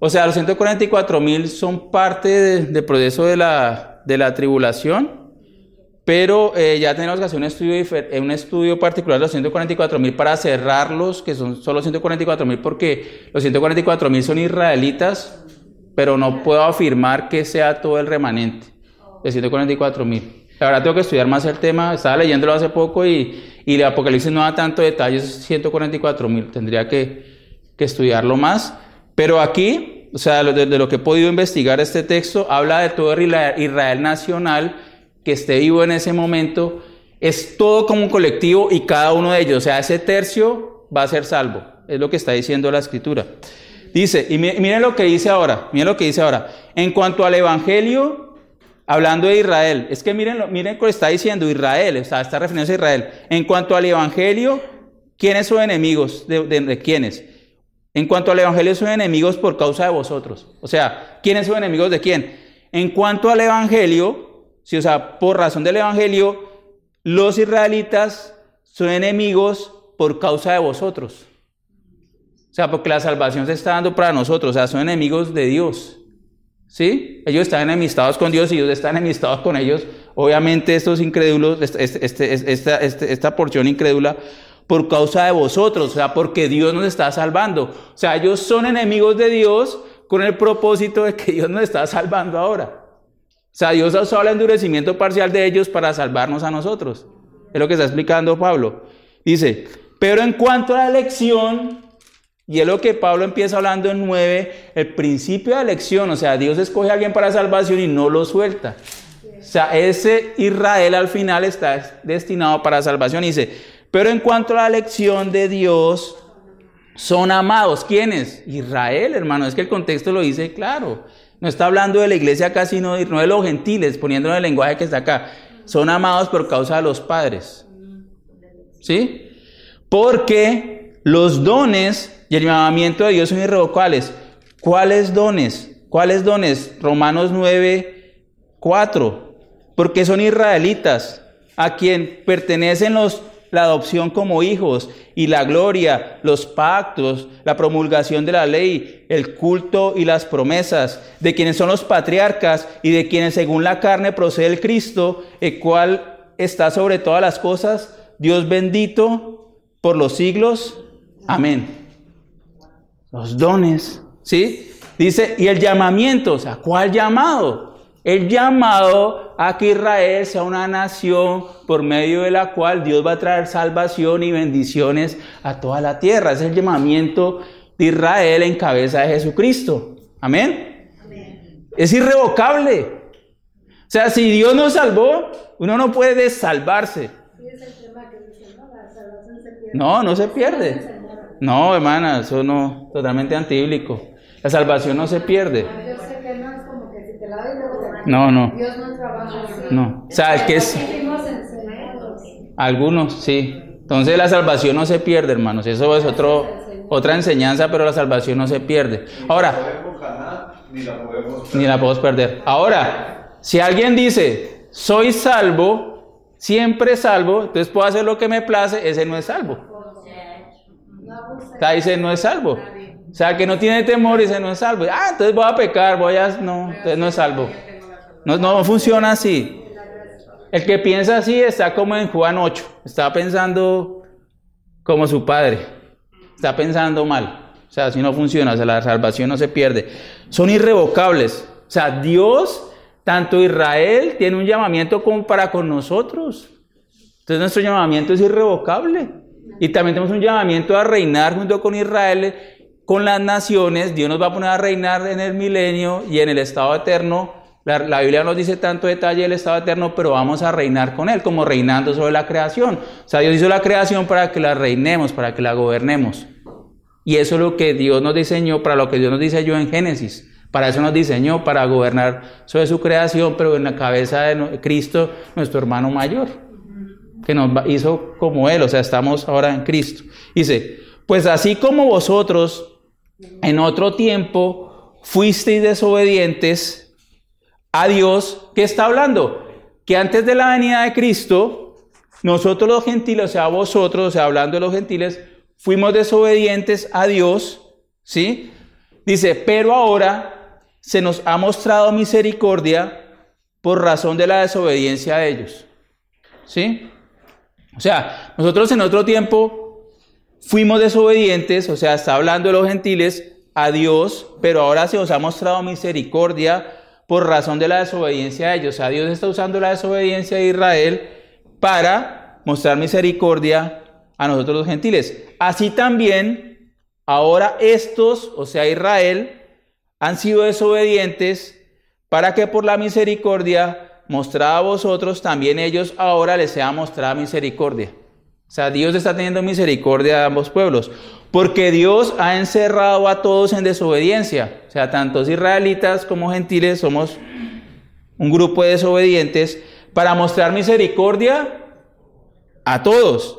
A: O sea, los 144.000 son parte del proceso de la tribulación, pero ya tenemos que hacer un estudio particular de los 144.000 para cerrarlos, que son solo 144.000, porque los 144.000 son israelitas, pero no puedo afirmar que sea todo el remanente de 144.000. La verdad tengo que estudiar más el tema, estaba leyéndolo hace poco y el Apocalipsis no da tanto detalles, 144.000, tendría que estudiarlo más. Pero aquí, o sea, de lo que he podido investigar este texto, habla de todo Israel nacional que esté vivo en ese momento, es todo como un colectivo y cada uno de ellos, o sea, ese tercio va a ser salvo, es lo que está diciendo la Escritura. Dice, y miren lo que dice ahora, en cuanto al Evangelio, hablando de Israel, es que miren lo que está diciendo Israel, o sea, está refiriéndose a Israel. En cuanto al Evangelio, ¿quiénes son enemigos? ¿De quiénes? En cuanto al Evangelio, son enemigos por causa de vosotros. O sea, ¿quiénes son enemigos de quién? En cuanto al Evangelio, sí, o sea, por razón del Evangelio, los israelitas son enemigos por causa de vosotros. O sea, porque la salvación se está dando para nosotros, o sea, son enemigos de Dios. ¿Sí? Ellos están enemistados con Dios y Dios está enemistados con ellos. Obviamente estos incrédulos, esta porción incrédula, por causa de vosotros, o sea, porque Dios nos está salvando. O sea, ellos son enemigos de Dios con el propósito de que Dios nos está salvando ahora. O sea, Dios ha usado el endurecimiento parcial de ellos para salvarnos a nosotros. Es lo que está explicando Pablo. Dice, pero en cuanto a la elección, y es lo que Pablo empieza hablando en 9, el principio de elección, o sea, Dios escoge a alguien para salvación y no lo suelta. O sea, ese Israel al final está destinado para salvación. Y dice, pero en cuanto a la elección de Dios, son amados. ¿Quiénes? Israel, hermano, es que el contexto lo dice claro. No está hablando de la iglesia acá, sino de los gentiles, poniéndolo en el lenguaje que está acá. Son amados por causa de los padres. ¿Sí? Porque los dones y el llamamiento de Dios son irrevocables. ¿Cuáles dones? ¿Cuáles dones? Romanos 9, 4. Porque son israelitas, a quien pertenecen la adopción como hijos y la gloria, los pactos, la promulgación de la ley, el culto y las promesas, de quienes son los patriarcas y de quienes según la carne procede el Cristo, el cual está sobre todas las cosas, Dios bendito por los siglos. Amén. Los dones, ¿sí? Dice, y el llamamiento, o sea, ¿cuál llamado? El llamado a que Israel sea una nación por medio de la cual Dios va a traer salvación y bendiciones a toda la tierra. Es el llamamiento de Israel en cabeza de Jesucristo. ¿Amén? Amén. Es irrevocable. O sea, si Dios nos salvó, uno no puede desalvarse. No, no se pierde. No, hermana, eso no, totalmente antibíblico. La salvación no se pierde. No. Dios no trabaja así. No. O sea, el que es... Algunos, sí. Entonces la salvación no se pierde, hermanos. Eso es otra enseñanza, pero la salvación no se pierde. Ahora, ni la podemos perder. Ahora, si alguien dice, soy salvo, siempre salvo, entonces puedo hacer lo que me place, ese no es salvo. O sea, ese no es salvo. O sea, que no tiene temor, ese no es salvo. Entonces voy a pecar, no, entonces no es salvo. No funciona así. El que piensa así está como en Juan 8. Está pensando como su padre. Está pensando mal. O sea, así no funciona. O sea, la salvación no se pierde. Son irrevocables. O sea, Dios, tanto Israel, tiene un llamamiento como para con nosotros. Entonces nuestro llamamiento es irrevocable. Y también tenemos un llamamiento a reinar junto con Israel, con las naciones. Dios nos va a poner a reinar en el milenio y en el estado eterno. La Biblia no dice tanto detalle del estado eterno, pero vamos a reinar con Él, como reinando sobre la creación. O sea, Dios hizo la creación para que la reinemos, para que la gobernemos. Y eso es lo que Dios nos diseñó, para lo que Dios nos diseñó en Génesis. Para eso nos diseñó, para gobernar sobre su creación, pero en la cabeza de Cristo, nuestro hermano mayor, que nos hizo como Él. O sea, estamos ahora en Cristo. Dice, pues así como vosotros en otro tiempo fuisteis desobedientes a Dios, ¿qué está hablando? Que antes de la venida de Cristo, nosotros los gentiles, o sea, vosotros, o sea, hablando de los gentiles, fuimos desobedientes a Dios, ¿sí? Dice, pero ahora se nos ha mostrado misericordia por razón de la desobediencia de ellos. ¿Sí? O sea, nosotros en otro tiempo fuimos desobedientes, o sea, está hablando de los gentiles a Dios, pero ahora se nos ha mostrado misericordia por razón de la desobediencia de ellos. O sea, Dios está usando la desobediencia de Israel para mostrar misericordia a nosotros los gentiles. Así también, ahora estos, o sea, Israel, han sido desobedientes para que por la misericordia mostrada a vosotros, también ellos ahora les sea mostrada misericordia. O sea, Dios está teniendo misericordia de ambos pueblos, porque Dios ha encerrado a todos en desobediencia. O sea, tantos israelitas como gentiles somos un grupo de desobedientes para mostrar misericordia a todos.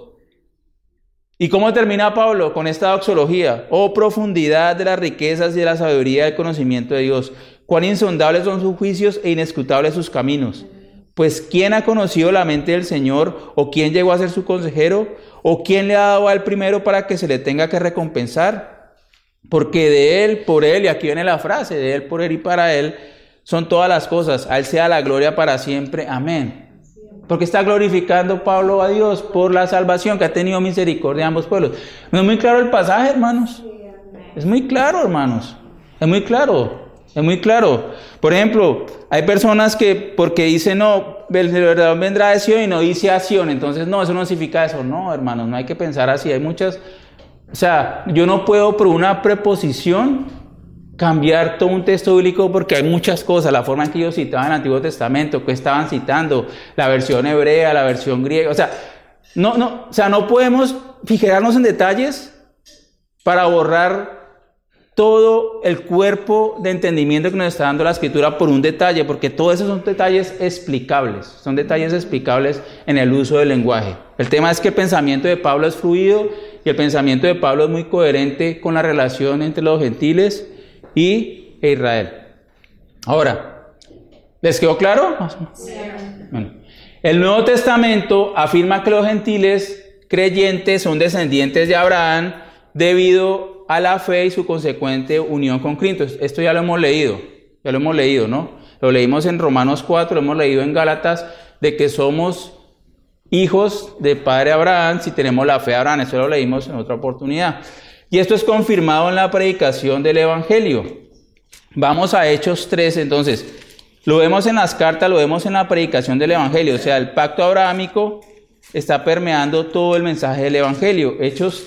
A: ¿Y cómo termina Pablo con esta doxología? Oh, profundidad de las riquezas y de la sabiduría del conocimiento de Dios. Cuán insondables son sus juicios e inescrutables sus caminos. Pues ¿quién ha conocido la mente del Señor? ¿O quién llegó a ser su consejero? ¿O quién le ha dado al primero para que se le tenga que recompensar? Porque de Él, por Él, y aquí viene la frase, de Él, por Él y para Él, son todas las cosas. A Él sea la gloria para siempre. Amén. Porque está glorificando Pablo a Dios por la salvación que ha tenido misericordia de ambos pueblos. ¿No es muy claro el pasaje, hermanos? Es muy claro, hermanos. Es muy claro. Es muy claro. Por ejemplo, hay personas que porque dicen, no, el verdadero vendrá de Sion y no dice a Sion, entonces no, eso no significa eso. No, hermanos, no hay que pensar así. Hay muchas, o sea, yo no puedo por una preposición cambiar todo un texto bíblico porque hay muchas cosas, la forma en que ellos citaban el Antiguo Testamento, que estaban citando, la versión hebrea, la versión griega, o sea, no podemos fijarnos en detalles para borrar todo el cuerpo de entendimiento que nos está dando la Escritura por un detalle, porque todos esos son detalles explicables en el uso del lenguaje. El tema es que el pensamiento de Pablo es fluido y el pensamiento de Pablo es muy coherente con la relación entre los gentiles y Israel. Ahora, ¿les quedó claro? Sí. Bueno, el Nuevo Testamento afirma que los gentiles creyentes son descendientes de Abraham debido a la fe y su consecuente unión con Cristo. Esto ya lo hemos leído, ¿no? Lo leímos en Romanos 4, lo hemos leído en Gálatas, de que somos hijos de padre Abraham si tenemos la fe de Abraham. Eso lo leímos en otra oportunidad. Y esto es confirmado en la predicación del Evangelio. Vamos a Hechos 3, entonces. Lo vemos en las cartas, lo vemos en la predicación del Evangelio. O sea, el pacto abrahámico está permeando todo el mensaje del Evangelio. Hechos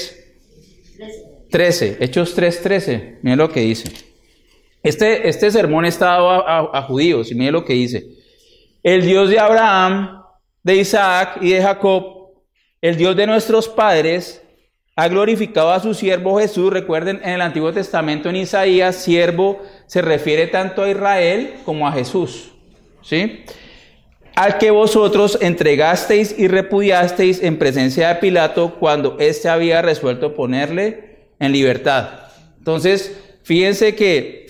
A: 3:13. Hechos 3:13. Miren lo que dice. Este sermón está dado a judíos. Y miren lo que dice. El Dios de Abraham, de Isaac y de Jacob, el Dios de nuestros padres, ha glorificado a su siervo Jesús. Recuerden, en el Antiguo Testamento, en Isaías, siervo se refiere tanto a Israel como a Jesús, ¿sí? Al que vosotros entregasteis y repudiasteis en presencia de Pilato cuando éste había resuelto ponerle en libertad. Entonces, fíjense que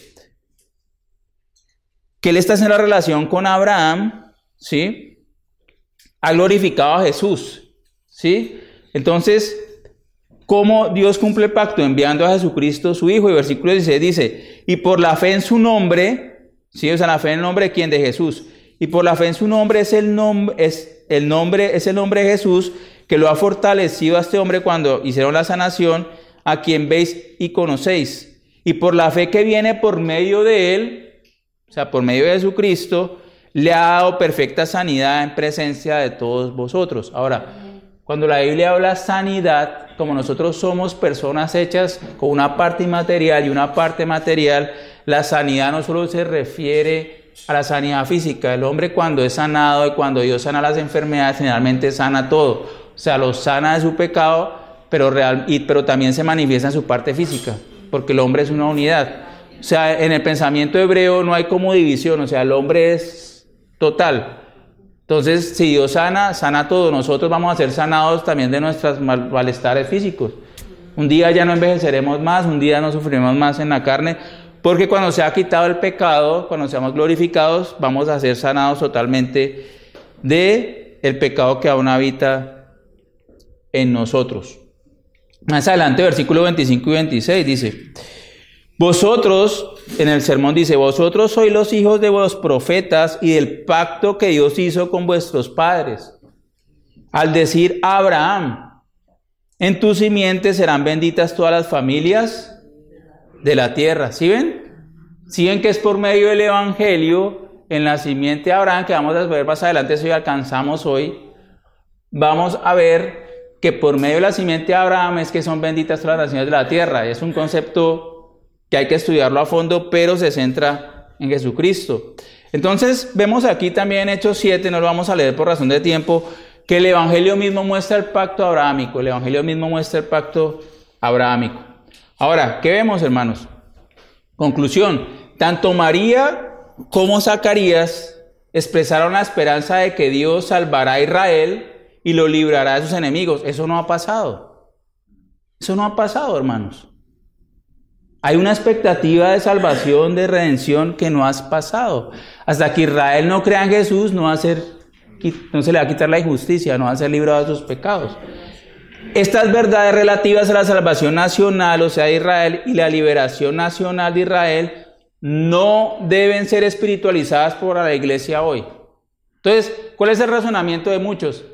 A: él está en la relación con Abraham, ¿sí? Ha glorificado a Jesús, ¿sí? Entonces, ¿cómo Dios cumple el pacto? Enviando a Jesucristo su Hijo. Y versículo 16 dice, y por la fe en su nombre, ¿sí? O sea, la fe en el nombre de ¿quién? De Jesús. Y por la fe en su nombre es el nombre de Jesús, que lo ha fortalecido a este hombre cuando hicieron la sanación, a quien veis y conocéis. Y por la fe que viene por medio de él, o sea, por medio de Jesucristo, le ha dado perfecta sanidad en presencia de todos vosotros. Ahora, cuando la Biblia habla sanidad, como nosotros somos personas hechas con una parte inmaterial y una parte material, la sanidad no solo se refiere a la sanidad física. El hombre, cuando es sanado y cuando Dios sana las enfermedades, generalmente sana todo. O sea, lo sana de su pecado, pero también se manifiesta en su parte física, porque el hombre es una unidad. O sea, en el pensamiento hebreo no hay como división, o sea, el hombre es total. Entonces, si Dios sana todo. Nosotros vamos a ser sanados también de nuestros malestares físicos. Un día ya no envejeceremos más, un día no sufriremos más en la carne, porque cuando se ha quitado el pecado, cuando seamos glorificados, vamos a ser sanados totalmente de el pecado que aún habita en nosotros. Más adelante, versículos 25 y 26 dice, Vosotros, en el sermón dice, vosotros sois los hijos de los profetas y del pacto que Dios hizo con vuestros padres. Al decir a Abraham, en tu simiente serán benditas todas las familias de la tierra. ¿Sí ven? ¿Sí ven que es por medio del evangelio, en la simiente de Abraham, que vamos a ver más adelante si alcanzamos hoy? Vamos a ver que por medio de la simiente de Abraham es que son benditas todas las naciones de la tierra. Es un concepto que hay que estudiarlo a fondo, pero se centra en Jesucristo. Entonces, vemos aquí también en Hechos 7, no lo vamos a leer por razón de tiempo, que el Evangelio mismo muestra el pacto abrahámico. El Evangelio mismo muestra el pacto abrahámico. Ahora, ¿qué vemos, hermanos? Conclusión, tanto María como Zacarías expresaron la esperanza de que Dios salvará a Israel y lo librará de sus enemigos. Eso no ha pasado. Eso no ha pasado, hermanos. Hay una expectativa de salvación, de redención que no ha pasado. Hasta que Israel no crea en Jesús, no se le va a quitar la injusticia, no va a ser librado de sus pecados. Estas verdades relativas a la salvación nacional, o sea, de Israel, y la liberación nacional de Israel, no deben ser espiritualizadas por la iglesia hoy. Entonces, ¿cuál es el razonamiento de muchos?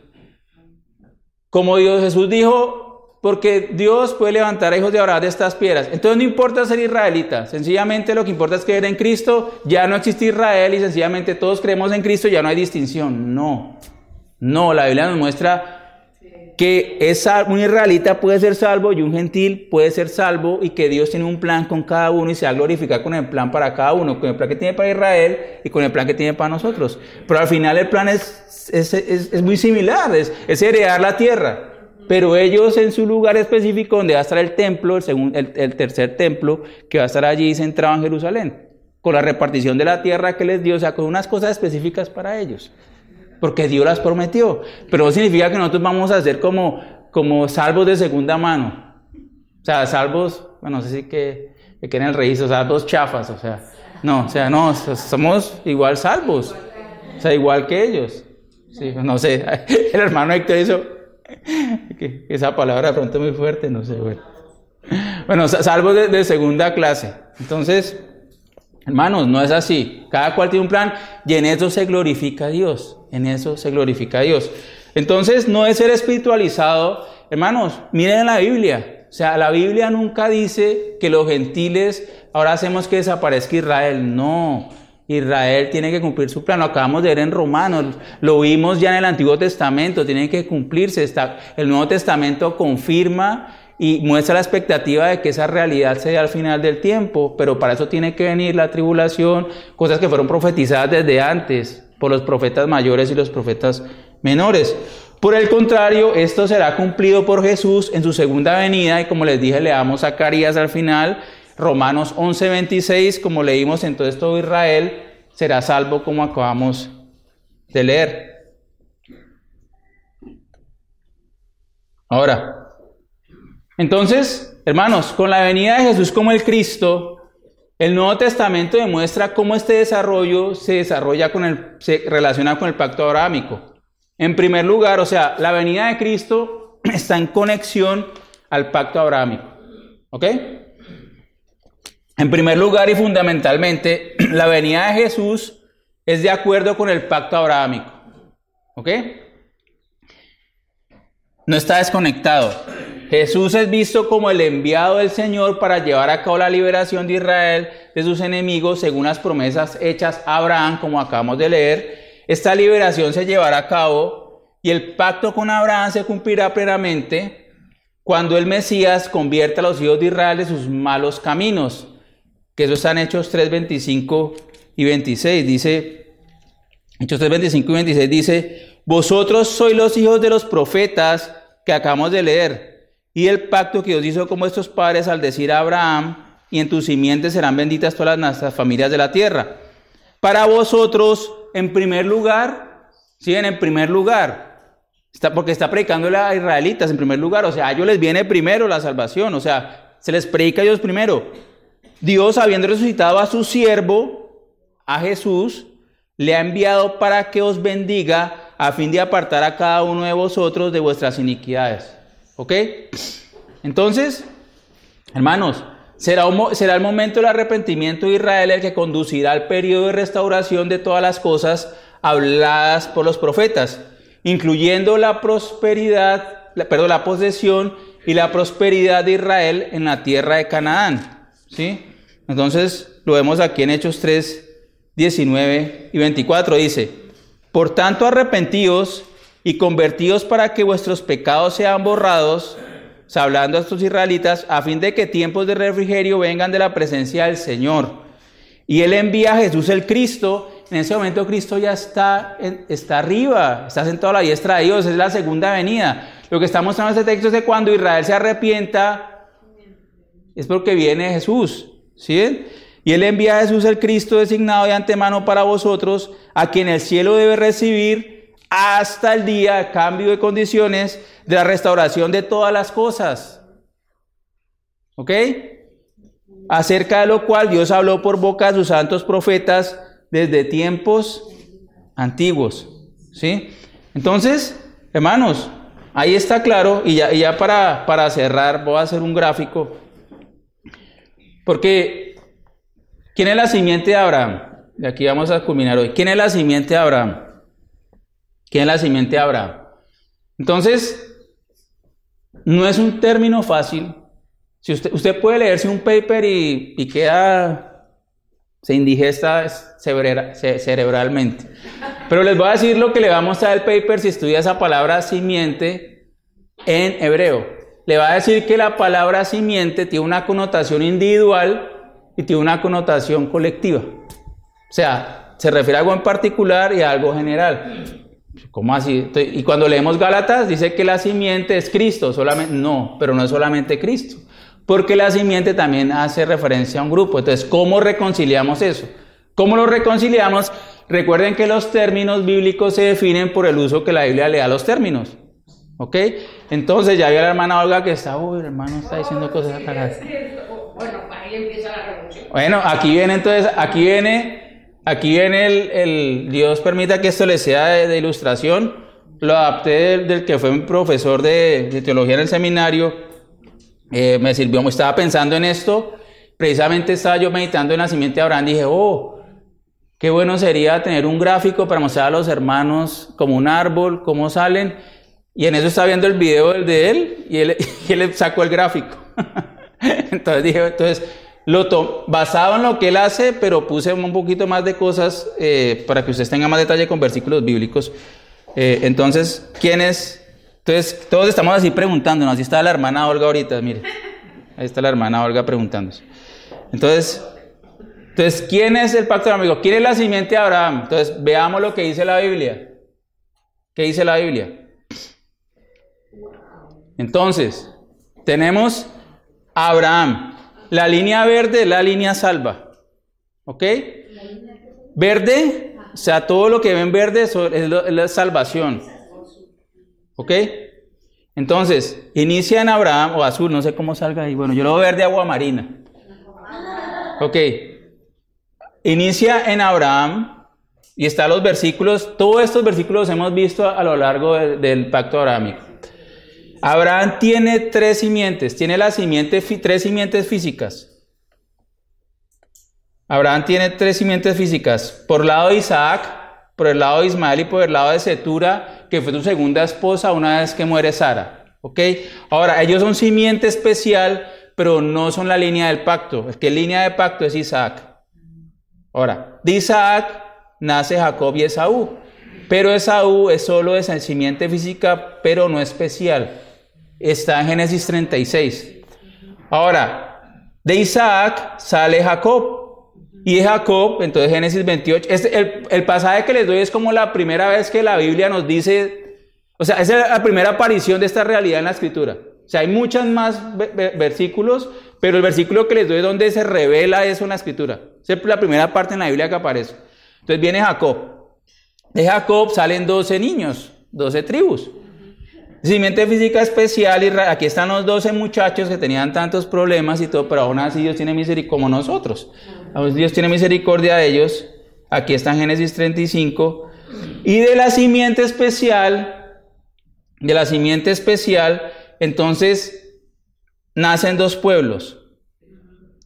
A: Como Jesús dijo, porque Dios puede levantar a hijos de Abraham de estas piedras. Entonces no importa ser israelita, sencillamente lo que importa es creer en Cristo, ya no existe Israel y sencillamente todos creemos en Cristo, ya no hay distinción. No, la Biblia nos muestra que un israelita puede ser salvo y un gentil puede ser salvo y que Dios tiene un plan con cada uno y se va a glorificar con el plan para cada uno, con el plan que tiene para Israel y con el plan que tiene para nosotros. Pero al final el plan es muy similar, es heredar la tierra. Pero ellos en su lugar específico donde va a estar el templo, el tercer templo, que va a estar allí centrado en Jerusalén, con la repartición de la tierra que les dio, o sea, con unas cosas específicas para ellos, porque Dios las prometió. Pero no significa que nosotros vamos a ser como salvos de segunda mano, o sea, salvos, bueno, no sé si que en el registro, salvos chafas, no, somos igual salvos, o sea, igual que ellos. Sí, no sé, el hermano Héctor hizo... que esa palabra de pronto es muy fuerte, no sé. Bueno, salvos de segunda clase. Entonces, hermanos, no es así. Cada cual tiene un plan y en eso se glorifica a Dios. En eso se glorifica a Dios. Entonces, no es ser espiritualizado. Hermanos, miren en la Biblia. O sea, la Biblia nunca dice que los gentiles ahora hacemos que desaparezca Israel. No. Israel tiene que cumplir su plan, lo acabamos de ver en Romanos, lo vimos ya en el Antiguo Testamento, tiene que cumplirse. El Nuevo Testamento confirma y muestra la expectativa de que esa realidad se dé al final del tiempo, pero para eso tiene que venir la tribulación, cosas que fueron profetizadas desde antes por los profetas mayores y los profetas menores. Por el contrario, esto será cumplido por Jesús en su segunda venida y como les dije, leamos Zacarías al final. Romanos 11:26, como leímos, entonces todo Israel será salvo, como acabamos de leer. Ahora, entonces, hermanos, con la venida de Jesús como el Cristo, el Nuevo Testamento demuestra cómo este desarrollo se relaciona con el pacto abrahámico. En primer lugar, o sea, la venida de Cristo está en conexión al pacto abrahámico. ¿Ok? En primer lugar y fundamentalmente, la venida de Jesús es de acuerdo con el pacto abrahámico. ¿Ok? No está desconectado. Jesús es visto como el enviado del Señor para llevar a cabo la liberación de Israel de sus enemigos según las promesas hechas a Abraham, como acabamos de leer. Esta liberación se llevará a cabo y el pacto con Abraham se cumplirá plenamente cuando el Mesías convierta a los hijos de Israel de sus malos caminos. Que eso está en Hechos 3:25 y 26. Dice, Hechos 3:25 y 26 dice, vosotros sois los hijos de los profetas que acabamos de leer, y el pacto que Dios hizo con vuestros padres al decir a Abraham, y en tu simiente serán benditas todas las familias de la tierra. Para vosotros, en primer lugar, ¿siguen? En primer lugar, porque está predicándole a israelitas en primer lugar, o sea, a ellos les viene primero la salvación, o sea, se les predica a ellos primero. Dios, habiendo resucitado a su siervo, a Jesús, le ha enviado para que os bendiga a fin de apartar a cada uno de vosotros de vuestras iniquidades. ¿Ok? Entonces, hermanos, Será el momento del arrepentimiento de Israel el que conducirá al periodo de restauración de todas las cosas habladas por los profetas, incluyendo la posesión y la prosperidad de Israel en la tierra de Canaán. ¿Sí? Entonces, lo vemos aquí en Hechos 3, 19 y 24, dice: por tanto, arrepentíos y convertíos para que vuestros pecados sean borrados, o sea, hablando a estos israelitas, a fin de que tiempos de refrigerio vengan de la presencia del Señor. Y Él envía a Jesús el Cristo. En ese momento Cristo ya está arriba, está sentado a la diestra de Dios, es la segunda venida. Lo que está mostrando este texto es que cuando Israel se arrepienta, es porque viene Jesús, ¿sí? Y Él envía a Jesús el Cristo designado de antemano para vosotros, a quien el cielo debe recibir hasta el día de cambio de condiciones de la restauración de todas las cosas. ¿Ok? Acerca de lo cual Dios habló por boca de sus santos profetas desde tiempos antiguos. ¿Sí? Entonces, hermanos, ahí está claro, y ya para cerrar voy a hacer un gráfico, porque ¿quién es la simiente de Abraham? Y aquí vamos a culminar hoy. ¿Quién es la simiente de Abraham? ¿Quién es la simiente de Abraham? Entonces, no es un término fácil. Si usted puede leerse un paper y se indigesta cerebralmente. Pero les voy a decir lo que le va a mostrar el paper si estudia esa palabra simiente en hebreo. Le va a decir que la palabra simiente tiene una connotación individual y tiene una connotación colectiva. O sea, se refiere a algo en particular y a algo general. ¿Cómo así? Y cuando leemos Gálatas dice que la simiente es Cristo, solamente, no, pero no es solamente Cristo, porque la simiente también hace referencia a un grupo. Entonces, ¿cómo reconciliamos eso? ¿Cómo lo reconciliamos? Recuerden que los términos bíblicos se definen por el uso que la Biblia le da a los términos. ¿Ok? Entonces, ya vio la hermana Olga que está, el hermano está diciendo cosas raras.
C: Bueno, ahí empieza la revolución.
A: Bueno, aquí viene el Dios permita que esto le sea de ilustración. Lo adapté del que fue mi profesor de teología en el seminario. Me sirvió, estaba pensando en esto. Precisamente estaba yo meditando en la simiente de Abraham. Dije, qué bueno sería tener un gráfico para mostrar a los hermanos como un árbol, cómo salen. Y en eso estaba viendo el video de él y él sacó el gráfico. Entonces dije, basado en lo que él hace, pero puse un poquito más de cosas para que ustedes tengan más detalle con versículos bíblicos. Entonces, ¿quién es? Entonces, todos estamos así preguntándonos. Así está la hermana Olga ahorita, mire. Ahí está la hermana Olga preguntándose. Entonces, ¿quién es el pacto abrahamico? ¿Quién es la simiente de Abraham? Entonces, veamos lo que dice la Biblia. ¿Qué dice la Biblia? Entonces, tenemos a Abraham. La línea verde es la línea salva. ¿Ok? Verde, o sea, todo lo que ven verde es la salvación. ¿Ok? Entonces, inicia en Abraham, o azul, no sé cómo salga ahí. Bueno, yo lo veo verde, agua marina. Ok. Inicia en Abraham y están los versículos. Todos estos versículos hemos visto a lo largo del pacto abrahámico. Abraham tiene tres simientes. Tiene tres simientes físicas. Abraham tiene tres simientes físicas. Por el lado de Isaac, por el lado de Ismael y por el lado de Cetura, que fue su segunda esposa una vez que muere Sara. ¿Ok? Ahora, ellos son simiente especial, pero no son la línea del pacto. Es que línea de pacto es Isaac. Ahora, de Isaac nace Jacob y Esaú. Pero Esaú es solo de simiente física, pero no especial. Está en Génesis 36. Ahora, de Isaac sale Jacob. Y de Jacob, entonces Génesis 28. El pasaje que les doy es como la primera vez que la Biblia nos dice, o sea, es la primera aparición de esta realidad en la Escritura. O sea, hay muchos más versículos, pero el versículo que les doy es donde se revela eso en la Escritura. Es la primera parte en la Biblia que aparece. Entonces viene Jacob. De Jacob salen 12 niños, 12 tribus. Simiente física especial, y aquí están los 12 muchachos que tenían tantos problemas y todo, pero aún así Dios tiene misericordia, como nosotros. Dios tiene misericordia de ellos. Aquí está en Génesis 35. Y de la simiente especial, entonces nacen dos pueblos.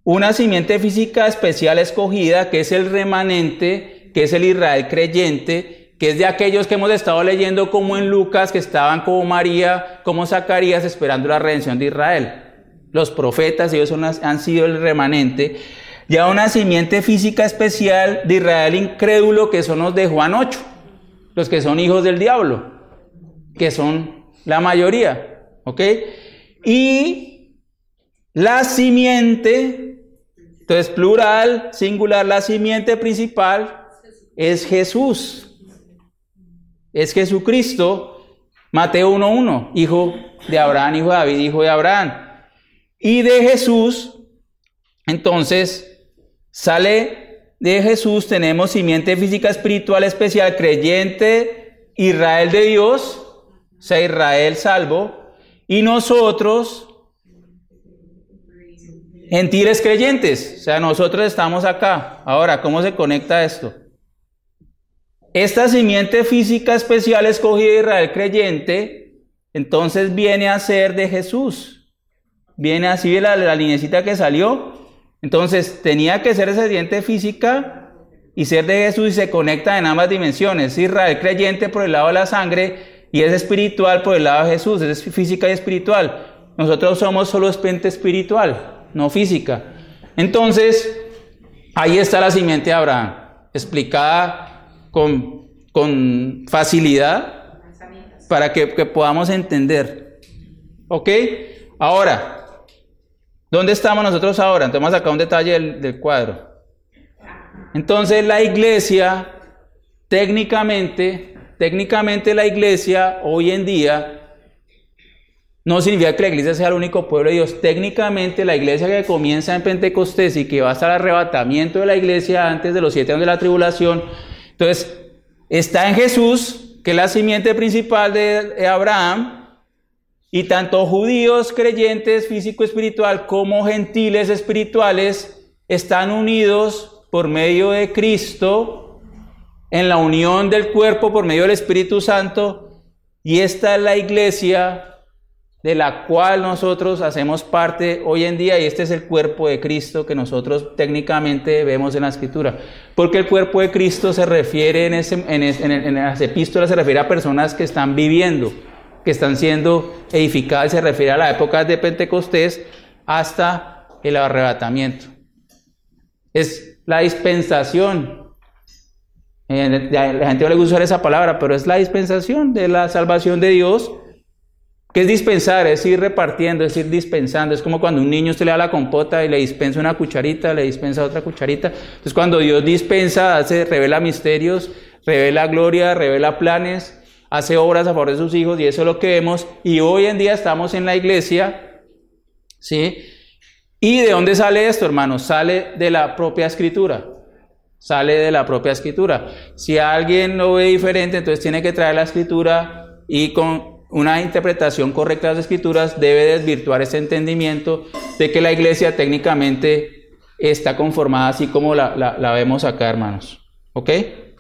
A: una simiente física especial escogida, que es el remanente, que es el Israel creyente, que es de aquellos que hemos estado leyendo como en Lucas, que estaban como María, como Zacarías, esperando la redención de Israel. Los profetas, ellos han sido el remanente. Ya una simiente física especial de Israel incrédulo, que son los de Juan 8, los que son hijos del diablo, que son la mayoría, ¿ok? Y la simiente, entonces plural, singular, la simiente principal es Jesús, es Jesucristo, Mateo 1:1, hijo de Abraham, hijo de David, hijo de Abraham. Y de Jesús, entonces, sale de Jesús, tenemos simiente física espiritual especial, creyente, Israel de Dios, o sea, Israel salvo, y nosotros, gentiles creyentes, o sea, nosotros estamos acá. Ahora, ¿cómo se conecta esto? Esta simiente física especial escogida de Israel creyente, entonces viene a ser de Jesús, viene así de la linecita que salió. Entonces, tenía que ser esa simiente física y ser de Jesús, y se conecta en ambas dimensiones. Israel creyente por el lado de la sangre y es espiritual por el lado de Jesús, es física y espiritual. Nosotros somos solo espente espiritual, no física. Entonces, ahí está la simiente de Abraham, explicada con facilidad para que podamos entender. ¿Ok? Ahora, ¿dónde estamos nosotros ahora? Entonces vamos a sacar un detalle del cuadro. Entonces la iglesia, técnicamente la iglesia hoy en día, no significa que la iglesia sea el único pueblo de Dios. Técnicamente la iglesia que comienza en Pentecostés y que va hasta el arrebatamiento de la iglesia antes de los 7 años de la tribulación, entonces está en Jesús, que es la simiente principal de Abraham. Y tanto judíos creyentes físico-espiritual como gentiles espirituales están unidos por medio de Cristo en la unión del cuerpo por medio del Espíritu Santo, y esta es la iglesia de la cual nosotros hacemos parte hoy en día, y este es el cuerpo de Cristo que nosotros técnicamente vemos en la Escritura, porque el cuerpo de Cristo se refiere en las epístolas, se refiere a personas que están viviendo, que están siendo edificadas, se refiere a la época de Pentecostés hasta el arrebatamiento. Es la dispensación. La gente no le gusta usar esa palabra, pero es la dispensación de la salvación de Dios, que es dispensar, es ir repartiendo, es ir dispensando. Es como cuando un niño usted le da la compota y le dispensa una cucharita, le dispensa otra cucharita. Entonces cuando Dios dispensa, revela misterios, revela gloria, revela planes, hace obras a favor de sus hijos, y eso es lo que vemos. Y hoy en día estamos en la iglesia, ¿sí? ¿Y de dónde sale esto, hermanos? Sale de la propia Escritura. Sale de la propia Escritura. Si alguien lo ve diferente, entonces tiene que traer la Escritura, y con una interpretación correcta de las Escrituras debe desvirtuar ese entendimiento de que la iglesia técnicamente está conformada así como la vemos acá, hermanos. ¿Ok?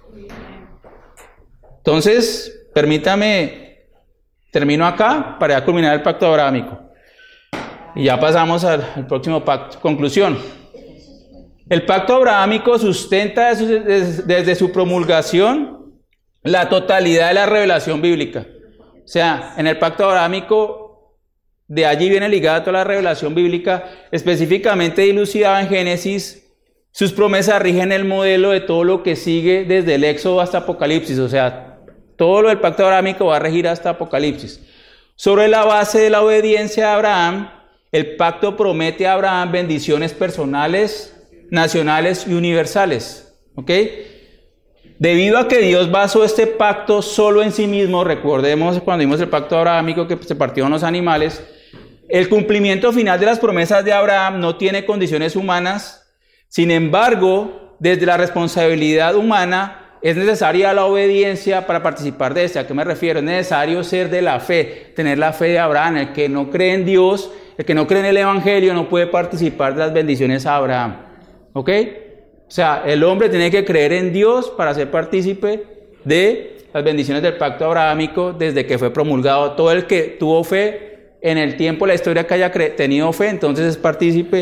A: Entonces, permítame, termino acá para ya culminar el pacto abrahámico. Y ya pasamos al próximo pacto. Conclusión. El pacto abrahámico sustenta desde su promulgación la totalidad de la revelación bíblica. O sea, en el pacto abrahámico, de allí viene ligada toda la revelación bíblica, específicamente dilucidada en Génesis. Sus promesas rigen el modelo de todo lo que sigue desde el Éxodo hasta Apocalipsis. O sea, todo lo del pacto abrahámico va a regir hasta Apocalipsis. Sobre la base de la obediencia a Abraham, el pacto promete a Abraham bendiciones personales, nacionales y universales. ¿Ok? Debido a que Dios basó este pacto solo en sí mismo, recordemos cuando vimos el pacto abrahámico que se partieron los animales, el cumplimiento final de las promesas de Abraham no tiene condiciones humanas. Sin embargo, desde la responsabilidad humana es necesaria la obediencia para participar de este. ¿A qué me refiero? Es necesario ser de la fe, tener la fe de Abraham. El que no cree en Dios, el que no cree en el Evangelio no puede participar de las bendiciones a Abraham. ¿Ok? O sea, el hombre tiene que creer en Dios para ser partícipe de las bendiciones del pacto abrahámico desde que fue promulgado. Todo el que tuvo fe en el tiempo, la historia que haya tenido fe, entonces es partícipe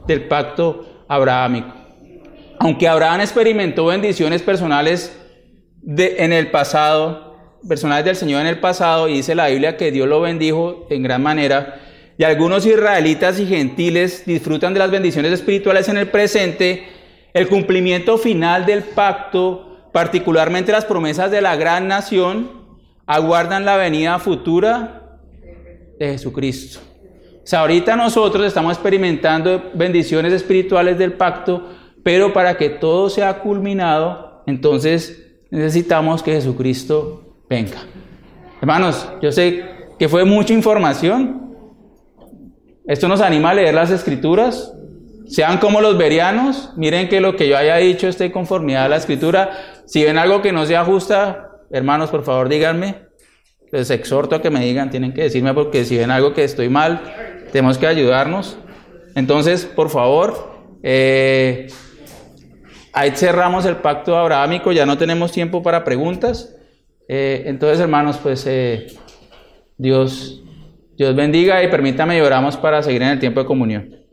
A: del pacto abrahámico. Aunque Abraham experimentó bendiciones personales en el pasado, personales del Señor en el pasado, y dice la Biblia que Dios lo bendijo en gran manera, y algunos israelitas y gentiles disfrutan de las bendiciones espirituales en el presente, el cumplimiento final del pacto, particularmente las promesas de la gran nación, aguardan la venida futura de Jesucristo. O sea, ahorita nosotros estamos experimentando bendiciones espirituales del pacto, pero para que todo sea culminado, entonces necesitamos que Jesucristo venga. Hermanos, yo sé que fue mucha información. Esto nos anima a leer las Escrituras. Sean como los bereanos. Miren que lo que yo haya dicho esté en conformidad a la Escritura. Si ven algo que no se ajusta, hermanos, por favor díganme. Les exhorto a que me digan, tienen que decirme, porque si ven algo que estoy mal, tenemos que ayudarnos. Entonces, por favor, ahí cerramos el pacto abrahámico, ya no tenemos tiempo para preguntas. Entonces, hermanos, pues Dios bendiga, y permítame y oramos para seguir en el tiempo de comunión.